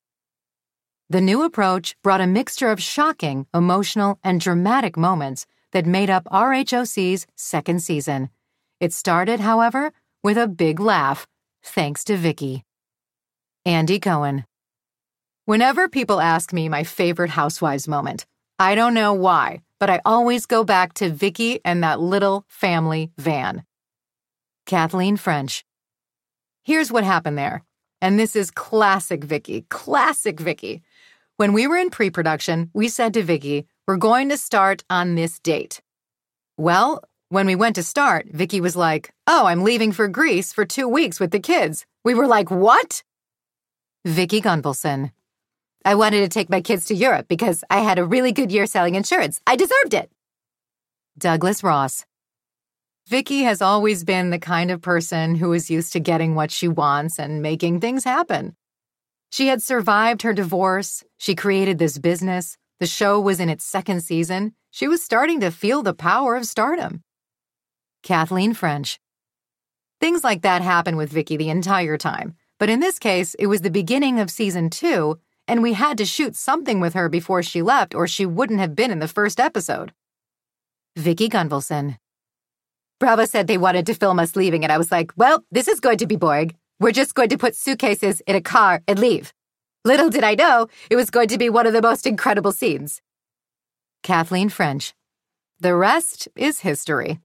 The new approach brought a mixture of shocking, emotional, and dramatic moments that made up RHOC's second season. It started, however, with a big laugh, thanks to Vicky. Andy Cohen. Whenever people ask me my favorite Housewives moment, I don't know why, but I always go back to Vicky and that little family van. Kathleen French. Here's what happened there, and this is classic Vicky, classic Vicky. When we were in pre-production, we said to Vicky, we're going to start on this date. Well, when we went to start, Vicky was like, oh, I'm leaving for Greece for 2 weeks with the kids. We were like, what? Vicky Gunvalson. I wanted to take my kids to Europe because I had a really good year selling insurance. I deserved it. Douglas Ross. Vicky has always been the kind of person who is used to getting what she wants and making things happen. She had survived her divorce. She created this business. The show was in its second season. She was starting to feel the power of stardom. Kathleen French. Things like that happened with Vicky the entire time. But in this case, it was the beginning of season 2, and we had to shoot something with her before she left or she wouldn't have been in the first episode. Vicky Gunvalson. Bravo said they wanted to film us leaving, and I was like, well, this is going to be boring. We're just going to put suitcases in a car and leave. Little did I know, it was going to be one of the most incredible scenes. Kathleen French. The rest is history.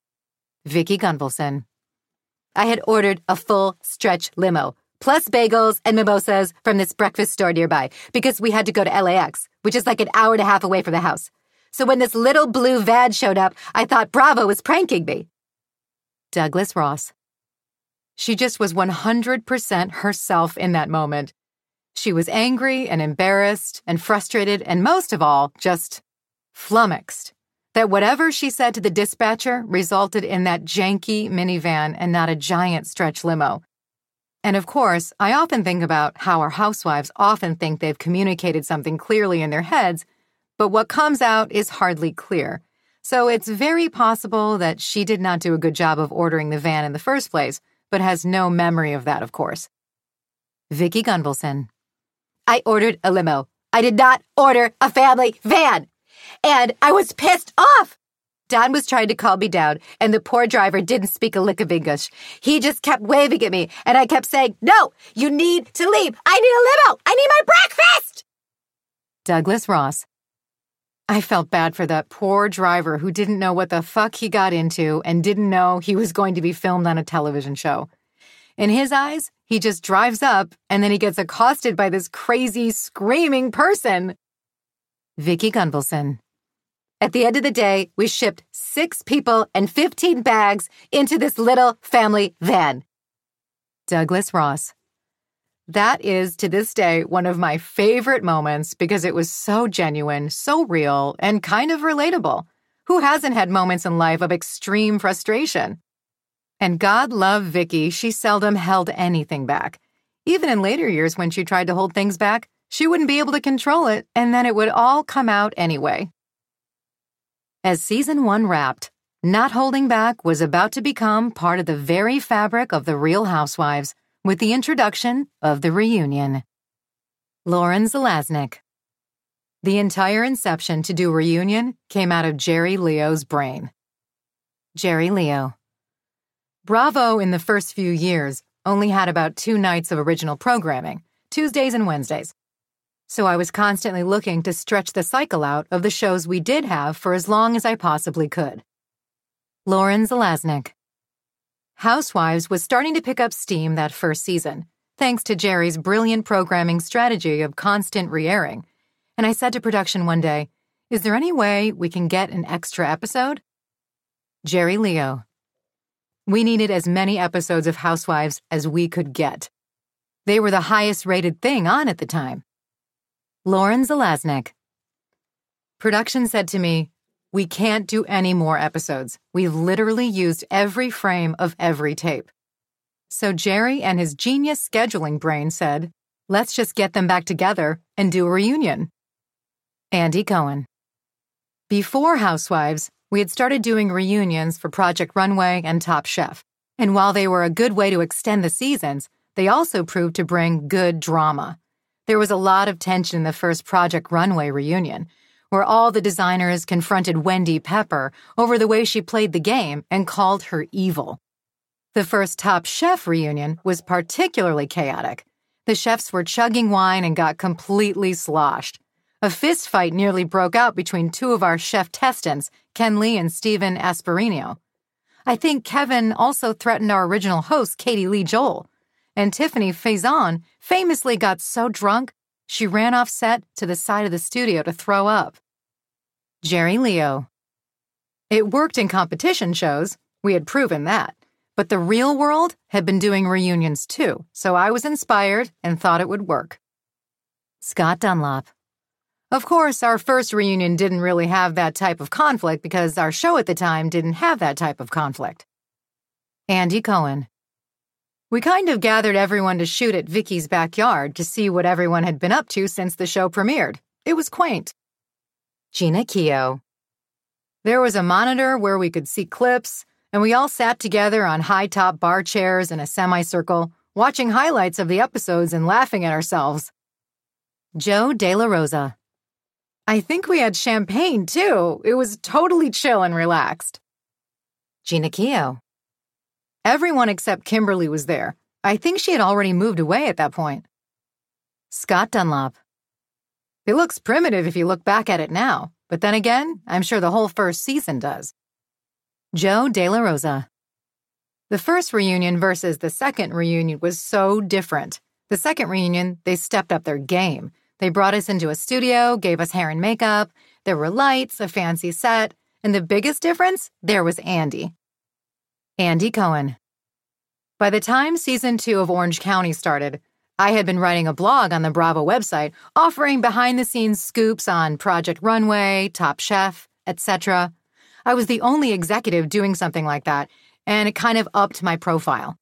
Vicki Gunvalson. I had ordered a full stretch limo, plus bagels and mimosas from this breakfast store nearby, because we had to go to LAX, which is like an hour and a half away from the house. So when this little blue van showed up, I thought Bravo was pranking me. Douglas Ross. She just was 100% herself in that moment. She was angry and embarrassed and frustrated and most of all, just flummoxed. That whatever she said to the dispatcher resulted in that janky minivan and not a giant stretch limo. And of course, I often think about how our housewives often think they've communicated something clearly in their heads, but what comes out is hardly clear. So it's very possible that she did not do a good job of ordering the van in the first place, but has no memory of that, of course. Vicki Gunvalson. I ordered a limo. I did not order a family van. And I was pissed off. Don was trying to calm me down, and the poor driver didn't speak a lick of English. He just kept waving at me, and I kept saying, no, you need to leave. I need a limo. I need my breakfast. Douglas Ross. I felt bad for that poor driver who didn't know what the fuck he got into and didn't know he was going to be filmed on a television show. In his eyes, he just drives up, and then he gets accosted by this crazy, screaming person. Vicki Gunvalson. At the end of the day, we shipped 6 people and 15 bags into this little family van. Douglas Ross. That is, to this day, one of my favorite moments because it was so genuine, so real, and kind of relatable. Who hasn't had moments in life of extreme frustration? And God love Vicki, she seldom held anything back. Even in later years when she tried to hold things back, she wouldn't be able to control it, and then it would all come out anyway. As season 1 wrapped, not holding back was about to become part of the very fabric of The Real Housewives with the introduction of the reunion. Lauren Zalaznick. The entire inception to do reunion came out of Jerry Leo's brain. Jerry Leo. Bravo in the first few years only had about 2 nights of original programming, Tuesdays and Wednesdays. So I was constantly looking to stretch the cycle out of the shows we did have for as long as I possibly could. Lauren Zalaznick. Housewives was starting to pick up steam that first season, thanks to Jerry's brilliant programming strategy of constant re-airing. And I said to production one day, is there any way we can get an extra episode? Jerry Leo. We needed as many episodes of Housewives as we could get. They were the highest rated thing on at the time. Lauren Zalaznick. Production said to me, we can't do any more episodes. We've literally used every frame of every tape. So Jerry and his genius scheduling brain said, let's just get them back together and do a reunion. Andy Cohen. Before Housewives, we had started doing reunions for Project Runway and Top Chef. And while they were a good way to extend the seasons, they also proved to bring good drama. There was a lot of tension in the first Project Runway reunion, where all the designers confronted Wendy Pepper over the way she played the game and called her evil. The first Top Chef reunion was particularly chaotic. The chefs were chugging wine and got completely sloshed. A fist fight nearly broke out between 2 of our chef testants, Ken Lee and Steven Asperino. I think Kevin also threatened our original host, Katie Lee Joel. And Tiffany Faison famously got so drunk, she ran off set to the side of the studio to throw up. Jerry Leo. It worked in competition shows, we had proven that. But the real world had been doing reunions too, so I was inspired and thought it would work. Scott Dunlop. Of course, our first reunion didn't really have that type of conflict because our show at the time didn't have that type of conflict. Andy Cohen. We kind of gathered everyone to shoot at Vicki's backyard to see what everyone had been up to since the show premiered. It was quaint. Gina Keogh. There was a monitor where we could see clips, and we all sat together on high-top bar chairs in a semicircle, watching highlights of the episodes and laughing at ourselves. Joe De La Rosa. I think we had champagne, too. It was totally chill and relaxed. Gina Keogh. Everyone except Kimberly was there. I think she had already moved away at that point. Scott Dunlop. It looks primitive if you look back at it now, but then again, I'm sure the whole first season does. Joe De La Rosa. The first reunion versus the second reunion was so different. The second reunion, they stepped up their game. They brought us into a studio, gave us hair and makeup, there were lights, a fancy set, and the biggest difference, there was Andy. Andy Cohen. By the time season 2 of Orange County started, I had been writing a blog on the Bravo website offering behind-the-scenes scoops on Project Runway, Top Chef, etc. I was the only executive doing something like that, and it kind of upped my profile.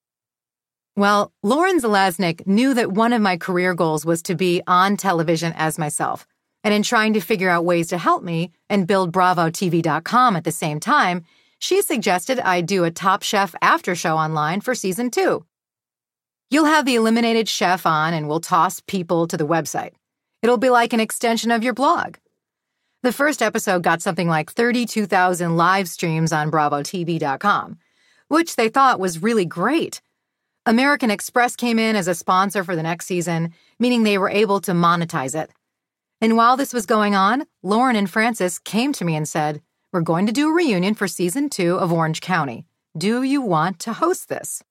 Well, Lauren Zalaznick knew that one of my career goals was to be on television as myself, and in trying to figure out ways to help me and build BravoTV.com at the same time, she suggested I do a Top Chef after show online for season 2. You'll have the eliminated chef on and we'll toss people to the website. It'll be like an extension of your blog. The first episode got something like 32,000 live streams on BravoTV.com, which they thought was really great. American Express came in as a sponsor for the next season, meaning they were able to monetize it. And while this was going on, Lauren and Francis came to me and said, "We're going to do a reunion for season 2 of Orange County. Do you want to host this?"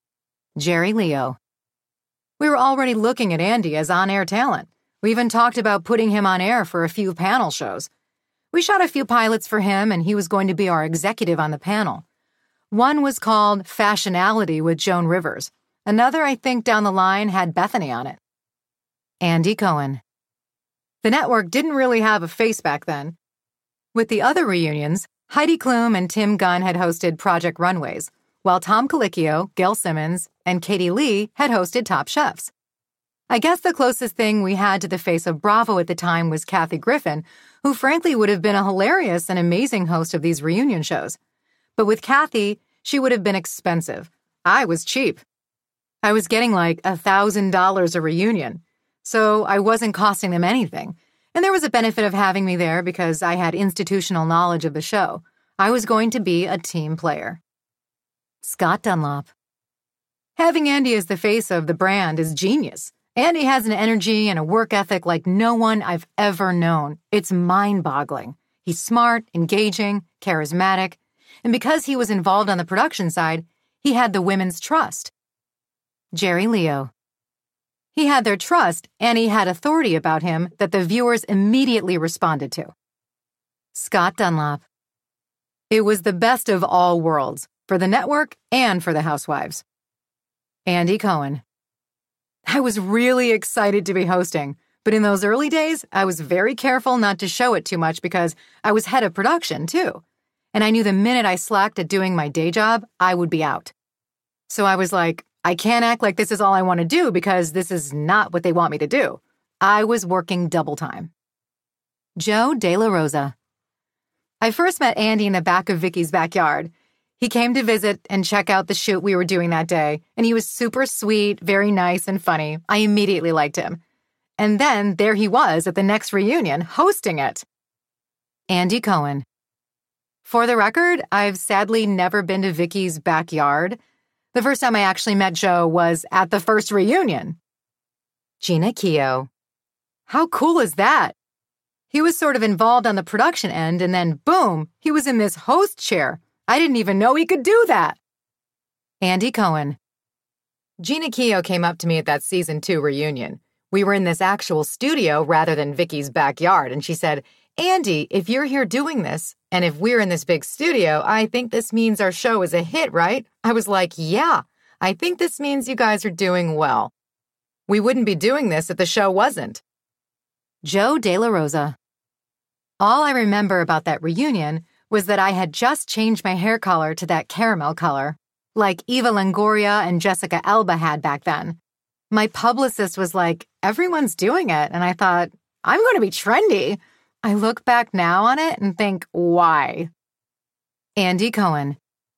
Jerry Leo. We were already looking at Andy as on-air talent. We even talked about putting him on air for a few panel shows. We shot a few pilots for him, and he was going to be our executive on the panel. One was called Fashionality with Joan Rivers. Another, I think, down the line had Bethany on it. Andy Cohen. The network didn't really have a face back then. With the other reunions, Heidi Klum and Tim Gunn had hosted Project Runways, while Tom Colicchio, Gail Simmons, and Katie Lee had hosted Top Chefs. I guess the closest thing we had to the face of Bravo at the time was Kathy Griffin, who frankly would have been a hilarious and amazing host of these reunion shows. But with Kathy, she would have been expensive. I was cheap. I was getting like $1,000 a reunion, so I wasn't costing them anything. And there was a benefit of having me there because I had institutional knowledge of the show. I was going to be a team player. Scott Dunlop. Having Andy as the face of the brand is genius. Andy has an energy and a work ethic like no one I've ever known. It's mind-boggling. He's smart, engaging, charismatic, and because he was involved on the production side, he had the women's trust. Jerry Leo. He had their trust, and he had authority about him that the viewers immediately responded to. Scott Dunlop. It was the best of all worlds, for the network and for the housewives. Andy Cohen. I was really excited to be hosting, but in those early days, I was very careful not to show it too much because I was head of production, too. And I knew the minute I slacked at doing my day job, I would be out. So I was like, I can't act like this is all I want to do because this is not what they want me to do. I was working double time. Joe De La Rosa. I first met Andy in the back of Vicky's backyard. He came to visit and check out the shoot we were doing that day, and he was super sweet, very nice, and funny. I immediately liked him. And then there he was at the next reunion, hosting it. Andy Cohen. For the record, I've sadly never been to Vicky's backyard. The first time I actually met Joe was at the first reunion. Gina Keogh. How cool is that? He was sort of involved on the production end, and then boom, he was in this host chair. I didn't even know he could do that. Andy Cohen. Gina Keogh came up to me at that season 2 reunion. We were in this actual studio rather than Vicky's backyard, and she said, "Andy, if you're here doing this, and if we're in this big studio, I think this means our show is a hit, right?" I was like, "Yeah, I think this means you guys are doing well. We wouldn't be doing this if the show wasn't." Joe De La Rosa. All I remember about that reunion was that I had just changed my hair color to that caramel color, like Eva Longoria and Jessica Alba had back then. My publicist was like, "Everyone's doing it," and I thought, I'm going to be trendy. I look back now on it and think, why? Andy Cohen.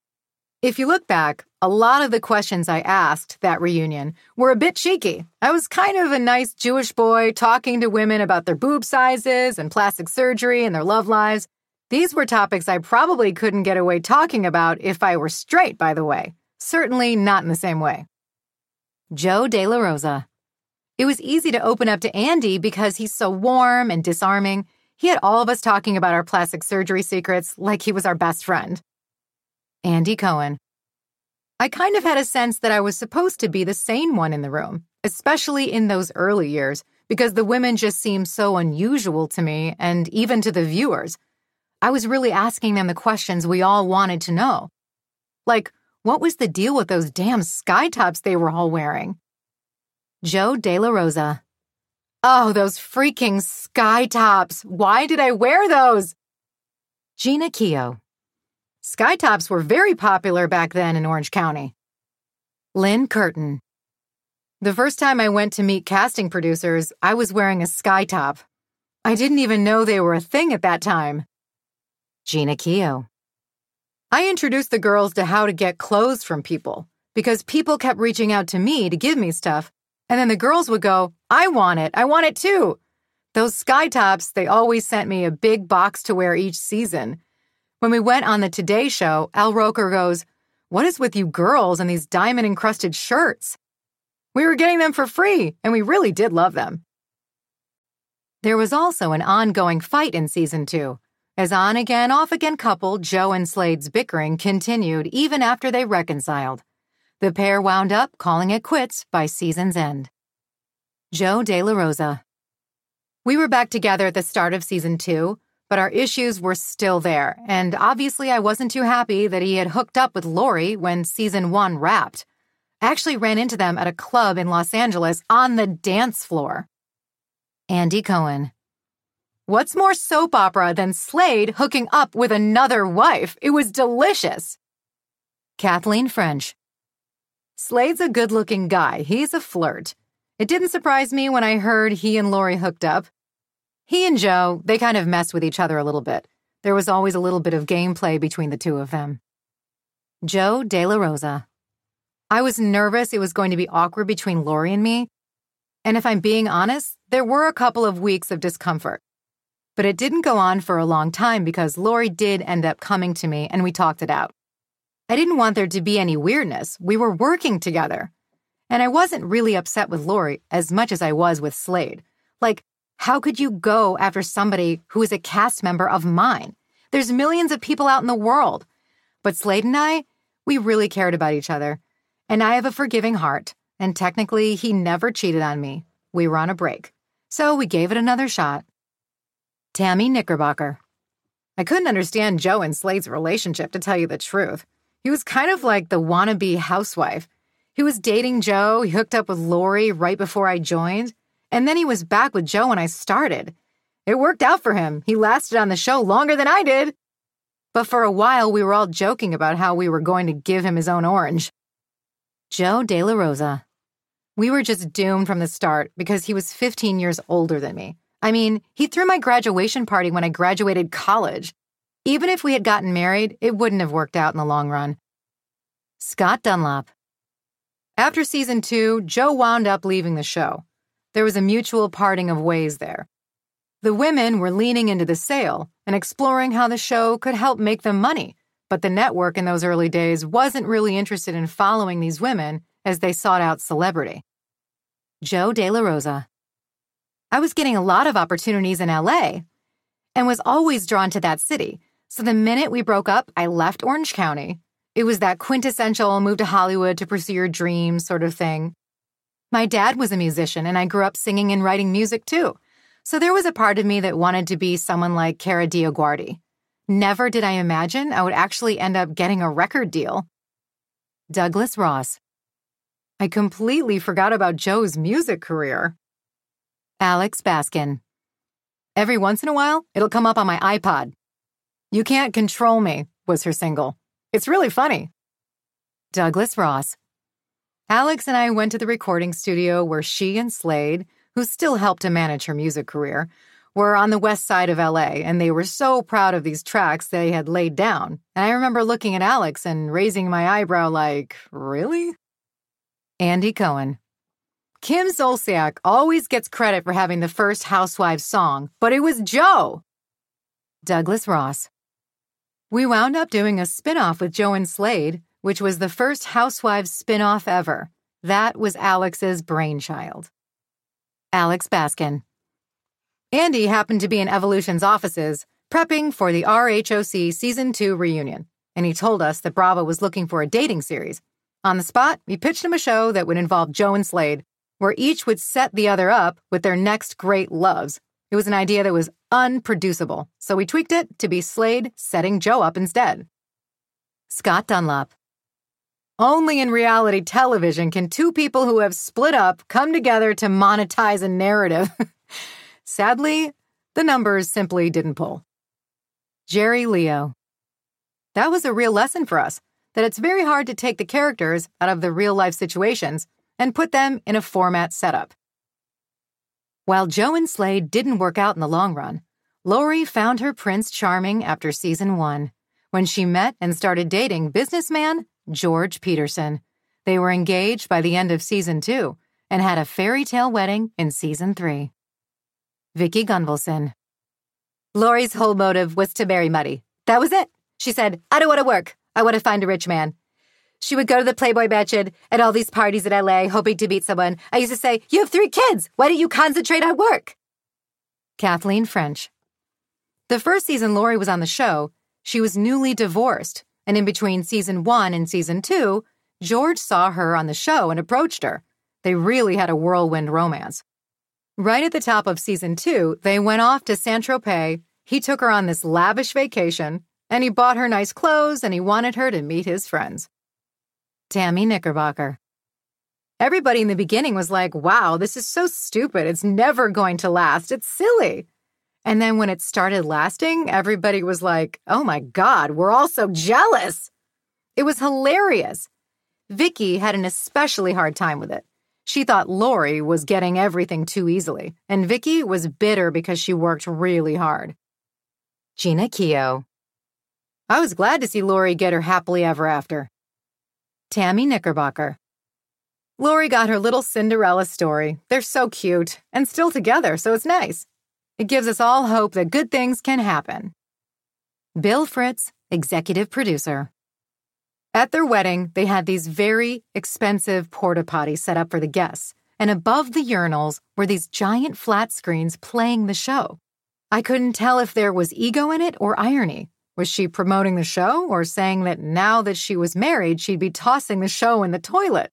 If you look back, a lot of the questions I asked that reunion were a bit cheeky. I was kind of a nice Jewish boy talking to women about their boob sizes and plastic surgery and their love lives. These were topics I probably couldn't get away talking about if I were straight, by the way. Certainly not in the same way. Joe De La Rosa. It was easy to open up to Andy because he's so warm and disarming. He had all of us talking about our plastic surgery secrets like he was our best friend. Andy Cohen. I kind of had a sense that I was supposed to be the sane one in the room, especially in those early years, because the women just seemed so unusual to me and even to the viewers. I was really asking them the questions we all wanted to know. Like, what was the deal with those damn sky tops they were all wearing? Joe De La Rosa. Oh, those freaking sky tops. Why did I wear those? Gina Keogh. Sky tops were very popular back then in Orange County. Lynn Curtin. The first time I went to meet casting producers, I was wearing a sky top. I didn't even know they were a thing at that time. Gina Keogh. I introduced the girls to how to get clothes from people because people kept reaching out to me to give me stuff, and then the girls would go, I want it too. Those sky tops, they always sent me a big box to wear each season. When we went on the Today Show, Al Roker goes, what is with you girls and these diamond-encrusted shirts? We were getting them for free, and we really did love them. There was also an ongoing fight in Season 2. As on-again, off-again couple Joe and Slade's bickering continued even after they reconciled. The pair wound up calling it quits by season's end. Joe De La Rosa. We were back together at the start of Season 2, but our issues were still there, and obviously I wasn't too happy that he had hooked up with Lori when Season 1 wrapped. I actually ran into them at a club in Los Angeles on the dance floor. Andy Cohen. What's more soap opera than Slade hooking up with another wife? It was delicious. Kathleen French. Slade's a good-looking guy. He's a flirt. It didn't surprise me when I heard he and Lori hooked up. He and Joe, they kind of messed with each other a little bit. There was always a little bit of gameplay between the two of them. Joe De La Rosa. I was nervous it was going to be awkward between Lori and me. And if I'm being honest, there were a couple of weeks of discomfort. But it didn't go on for a long time because Lori did end up coming to me and we talked it out. I didn't want there to be any weirdness. We were working together. And I wasn't really upset with Lori as much as I was with Slade. Like, how could you go after somebody who is a cast member of mine? There's millions of people out in the world. But Slade and I, we really cared about each other. And I have a forgiving heart. And technically, he never cheated on me. We were on a break. So we gave it another shot. Tammy Knickerbocker. I couldn't understand Joe and Slade's relationship, to tell you the truth. He was kind of like the wannabe housewife. He was dating Joe, he hooked up with Lori right before I joined, and then he was back with Joe when I started. It worked out for him. He lasted on the show longer than I did. But for a while, we were all joking about how we were going to give him his own orange. Joe De La Rosa. We were just doomed from the start because he was 15 years older than me. I mean, he threw my graduation party when I graduated college. Even if we had gotten married, it wouldn't have worked out in the long run. Scott Dunlop. After Season 2, Joe wound up leaving the show. There was a mutual parting of ways there. The women were leaning into the sale and exploring how the show could help make them money, but the network in those early days wasn't really interested in following these women as they sought out celebrity. Joe De La Rosa. I was getting a lot of opportunities in LA and was always drawn to that city. So the minute we broke up, I left Orange County. It was that quintessential move to Hollywood to pursue your dreams sort of thing. My dad was a musician and I grew up singing and writing music too. So there was a part of me that wanted to be someone like Cara DioGuardi. Never did I imagine I would actually end up getting a record deal. Douglas Ross. I completely forgot about Joe's music career. Alex Baskin. Every once in a while, it'll come up on my iPod. You Can't Control Me was her single. It's really funny. Douglas Ross. Alex and I went to the recording studio where she and Slade, who still helped to manage her music career, were on the west side of LA, and they were so proud of these tracks they had laid down. And I remember looking at Alex and raising my eyebrow like, really? Andy Cohen. Kim Zolciak always gets credit for having the first Housewives song, but it was Joe. Douglas Ross. We wound up doing a spin-off with Joe and Slade, which was the first Housewives spin-off ever. That was Alex's brainchild. Alex Baskin. Andy happened to be in Evolution's offices, prepping for the RHOC Season 2 reunion, and he told us that Bravo was looking for a dating series. On the spot, we pitched him a show that would involve Joe and Slade, where each would set the other up with their next great loves. It was an idea that was unproducible, so we tweaked it to be Slade setting Joe up instead. Scott Dunlop. Only in reality television can two people who have split up come together to monetize a narrative. Sadly, the numbers simply didn't pull. Jerry Leo. That was a real lesson for us, that it's very hard to take the characters out of the real-life situations and put them in a format setup. While Joe and Slade didn't work out in the long run, Lori found her prince charming after Season 1, when she met and started dating businessman George Peterson. They were engaged by the end of Season 2 and had a fairy tale wedding in Season 3. Vicki Gunvalson. Lori's whole motive was to marry Muddy. That was it. She said, I don't want to work. I want to find a rich man. She would go to the Playboy Mansion at all these parties in LA hoping to meet someone. I used to say, you have 3 kids. Why don't you concentrate on work? Kathleen French. The first season Lori was on the show, she was newly divorced, and in between Season 1 and Season 2, George saw her on the show and approached her. They really had a whirlwind romance. Right at the top of Season 2, they went off to Saint-Tropez. He took her on this lavish vacation, and he bought her nice clothes, and he wanted her to meet his friends. Tammy Knickerbocker. Everybody in the beginning was like, wow, this is so stupid. It's never going to last. It's silly. And then when it started lasting, everybody was like, oh my God, we're all so jealous. It was hilarious. Vicki had an especially hard time with it. She thought Lori was getting everything too easily, and Vicki was bitter because she worked really hard. Gina Keogh. I was glad to see Lori get her happily ever after. Tammy Knickerbocker. Lori got her little Cinderella story. They're so cute, and still together, so it's nice. It gives us all hope that good things can happen. Bill Fritz, executive producer. At their wedding, they had these very expensive porta potties set up for the guests, and above the urinals were these giant flat screens playing the show. I couldn't tell if there was ego in it or irony. Was she promoting the show or saying that now that she was married, she'd be tossing the show in the toilet?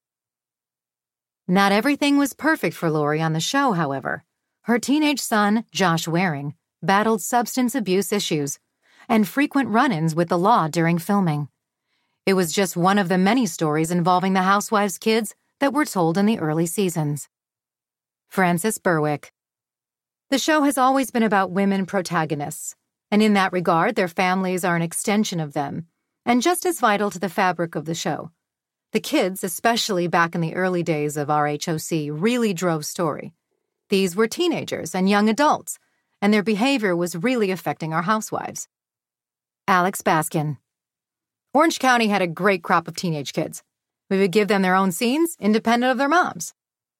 Not everything was perfect for Lori on the show, however. Her teenage son, Josh Waring, battled substance abuse issues and frequent run-ins with the law during filming. It was just one of the many stories involving the Housewives' kids that were told in the early seasons. Frances Berwick. The show has always been about women protagonists, and in that regard, their families are an extension of them, and just as vital to the fabric of the show. The kids, especially back in the early days of RHOC, really drove story. These were teenagers and young adults, and their behavior was really affecting our housewives. Alex Baskin. Orange County had a great crop of teenage kids. We would give them their own scenes, independent of their moms.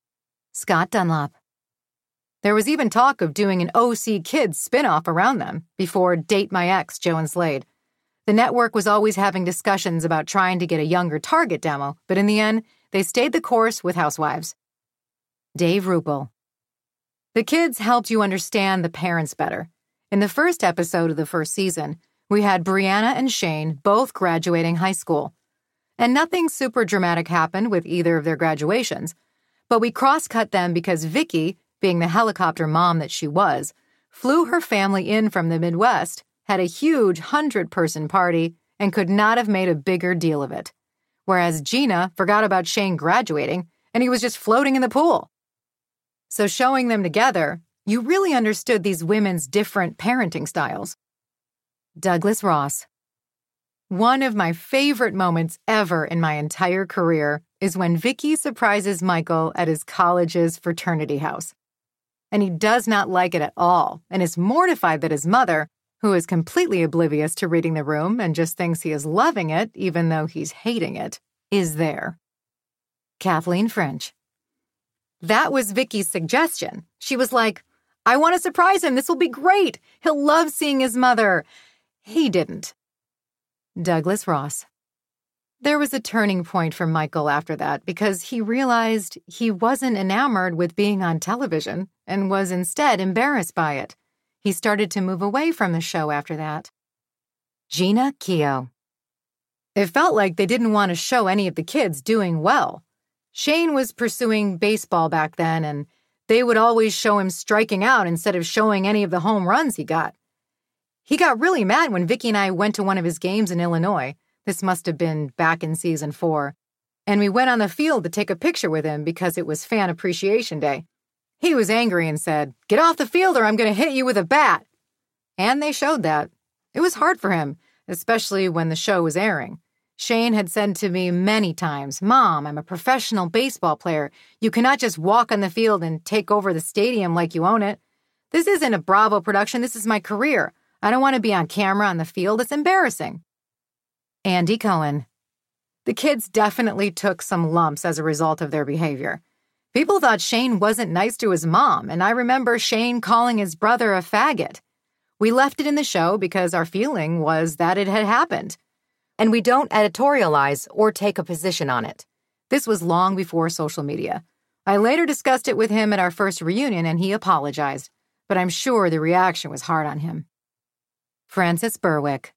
Scott Dunlop. There was even talk of doing an OC Kids spin-off around them before Date My Ex, Joe and Slade. The network was always having discussions about trying to get a younger target demo, but in the end, they stayed the course with Housewives. Dave Rupel. The kids helped you understand the parents better. In the first episode of the first season, we had Brianna and Shane both graduating high school. And nothing super dramatic happened with either of their graduations, but we cross-cut them because Vicki, being the helicopter mom that she was, flew her family in from the Midwest, had a huge 100-person party, and could not have made a bigger deal of it. Whereas Gina forgot about Shane graduating, and he was just floating in the pool. So showing them together, you really understood these women's different parenting styles. Douglas Ross. One of my favorite moments ever in my entire career is when Vicki surprises Michael at his college's fraternity house. And he does not like it at all, and is mortified that his mother, who is completely oblivious to reading the room and just thinks he is loving it even though he's hating it, is there. Kathleen French. That was Vicki's suggestion. She was like, I want to surprise him. This will be great. He'll love seeing his mother. He didn't. Douglas Ross. There was a turning point for Michael after that because he realized he wasn't enamored with being on television and was instead embarrassed by it. He started to move away from the show after that. Gina Keogh. It felt like they didn't want to show any of the kids doing well. Shane was pursuing baseball back then, and they would always show him striking out instead of showing any of the home runs he got. He got really mad when Vicky and I went to one of his games in Illinois. This must have been back in season 4. And we went on the field to take a picture with him because it was Fan Appreciation Day. He was angry and said, "Get off the field or I'm going to hit you with a bat." And they showed that. It was hard for him, especially when the show was airing. Shane had said to me many times, "Mom, I'm a professional baseball player. You cannot just walk on the field and take over the stadium like you own it. This isn't a Bravo production. This is my career. I don't want to be on camera on the field. It's embarrassing." Andy Cohen. The kids definitely took some lumps as a result of their behavior. People thought Shane wasn't nice to his mom, and I remember Shane calling his brother a faggot. We left it in the show because our feeling was that it had happened. And we don't editorialize or take a position on it. This was long before social media. I later discussed it with him at our first reunion, and he apologized, but I'm sure the reaction was hard on him. Frances Berwick.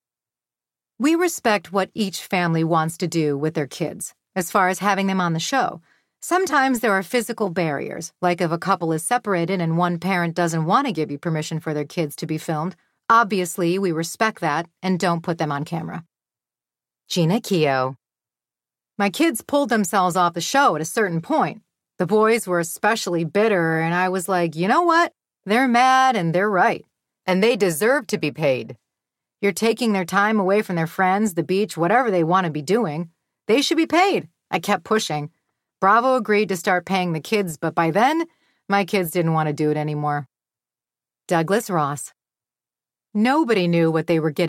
We respect what each family wants to do with their kids, as far as having them on the show. Sometimes there are physical barriers, like if a couple is separated and one parent doesn't want to give you permission for their kids to be filmed. Obviously, we respect that and don't put them on camera. Gina Keogh. My kids pulled themselves off the show at a certain point. The boys were especially bitter, and I was like, you know what? They're mad and they're right. And they deserve to be paid. You're taking their time away from their friends, the beach, whatever they want to be doing. They should be paid. I kept pushing. Bravo agreed to start paying the kids, but by then, my kids didn't want to do it anymore. Douglas Ross. Nobody knew what they were getting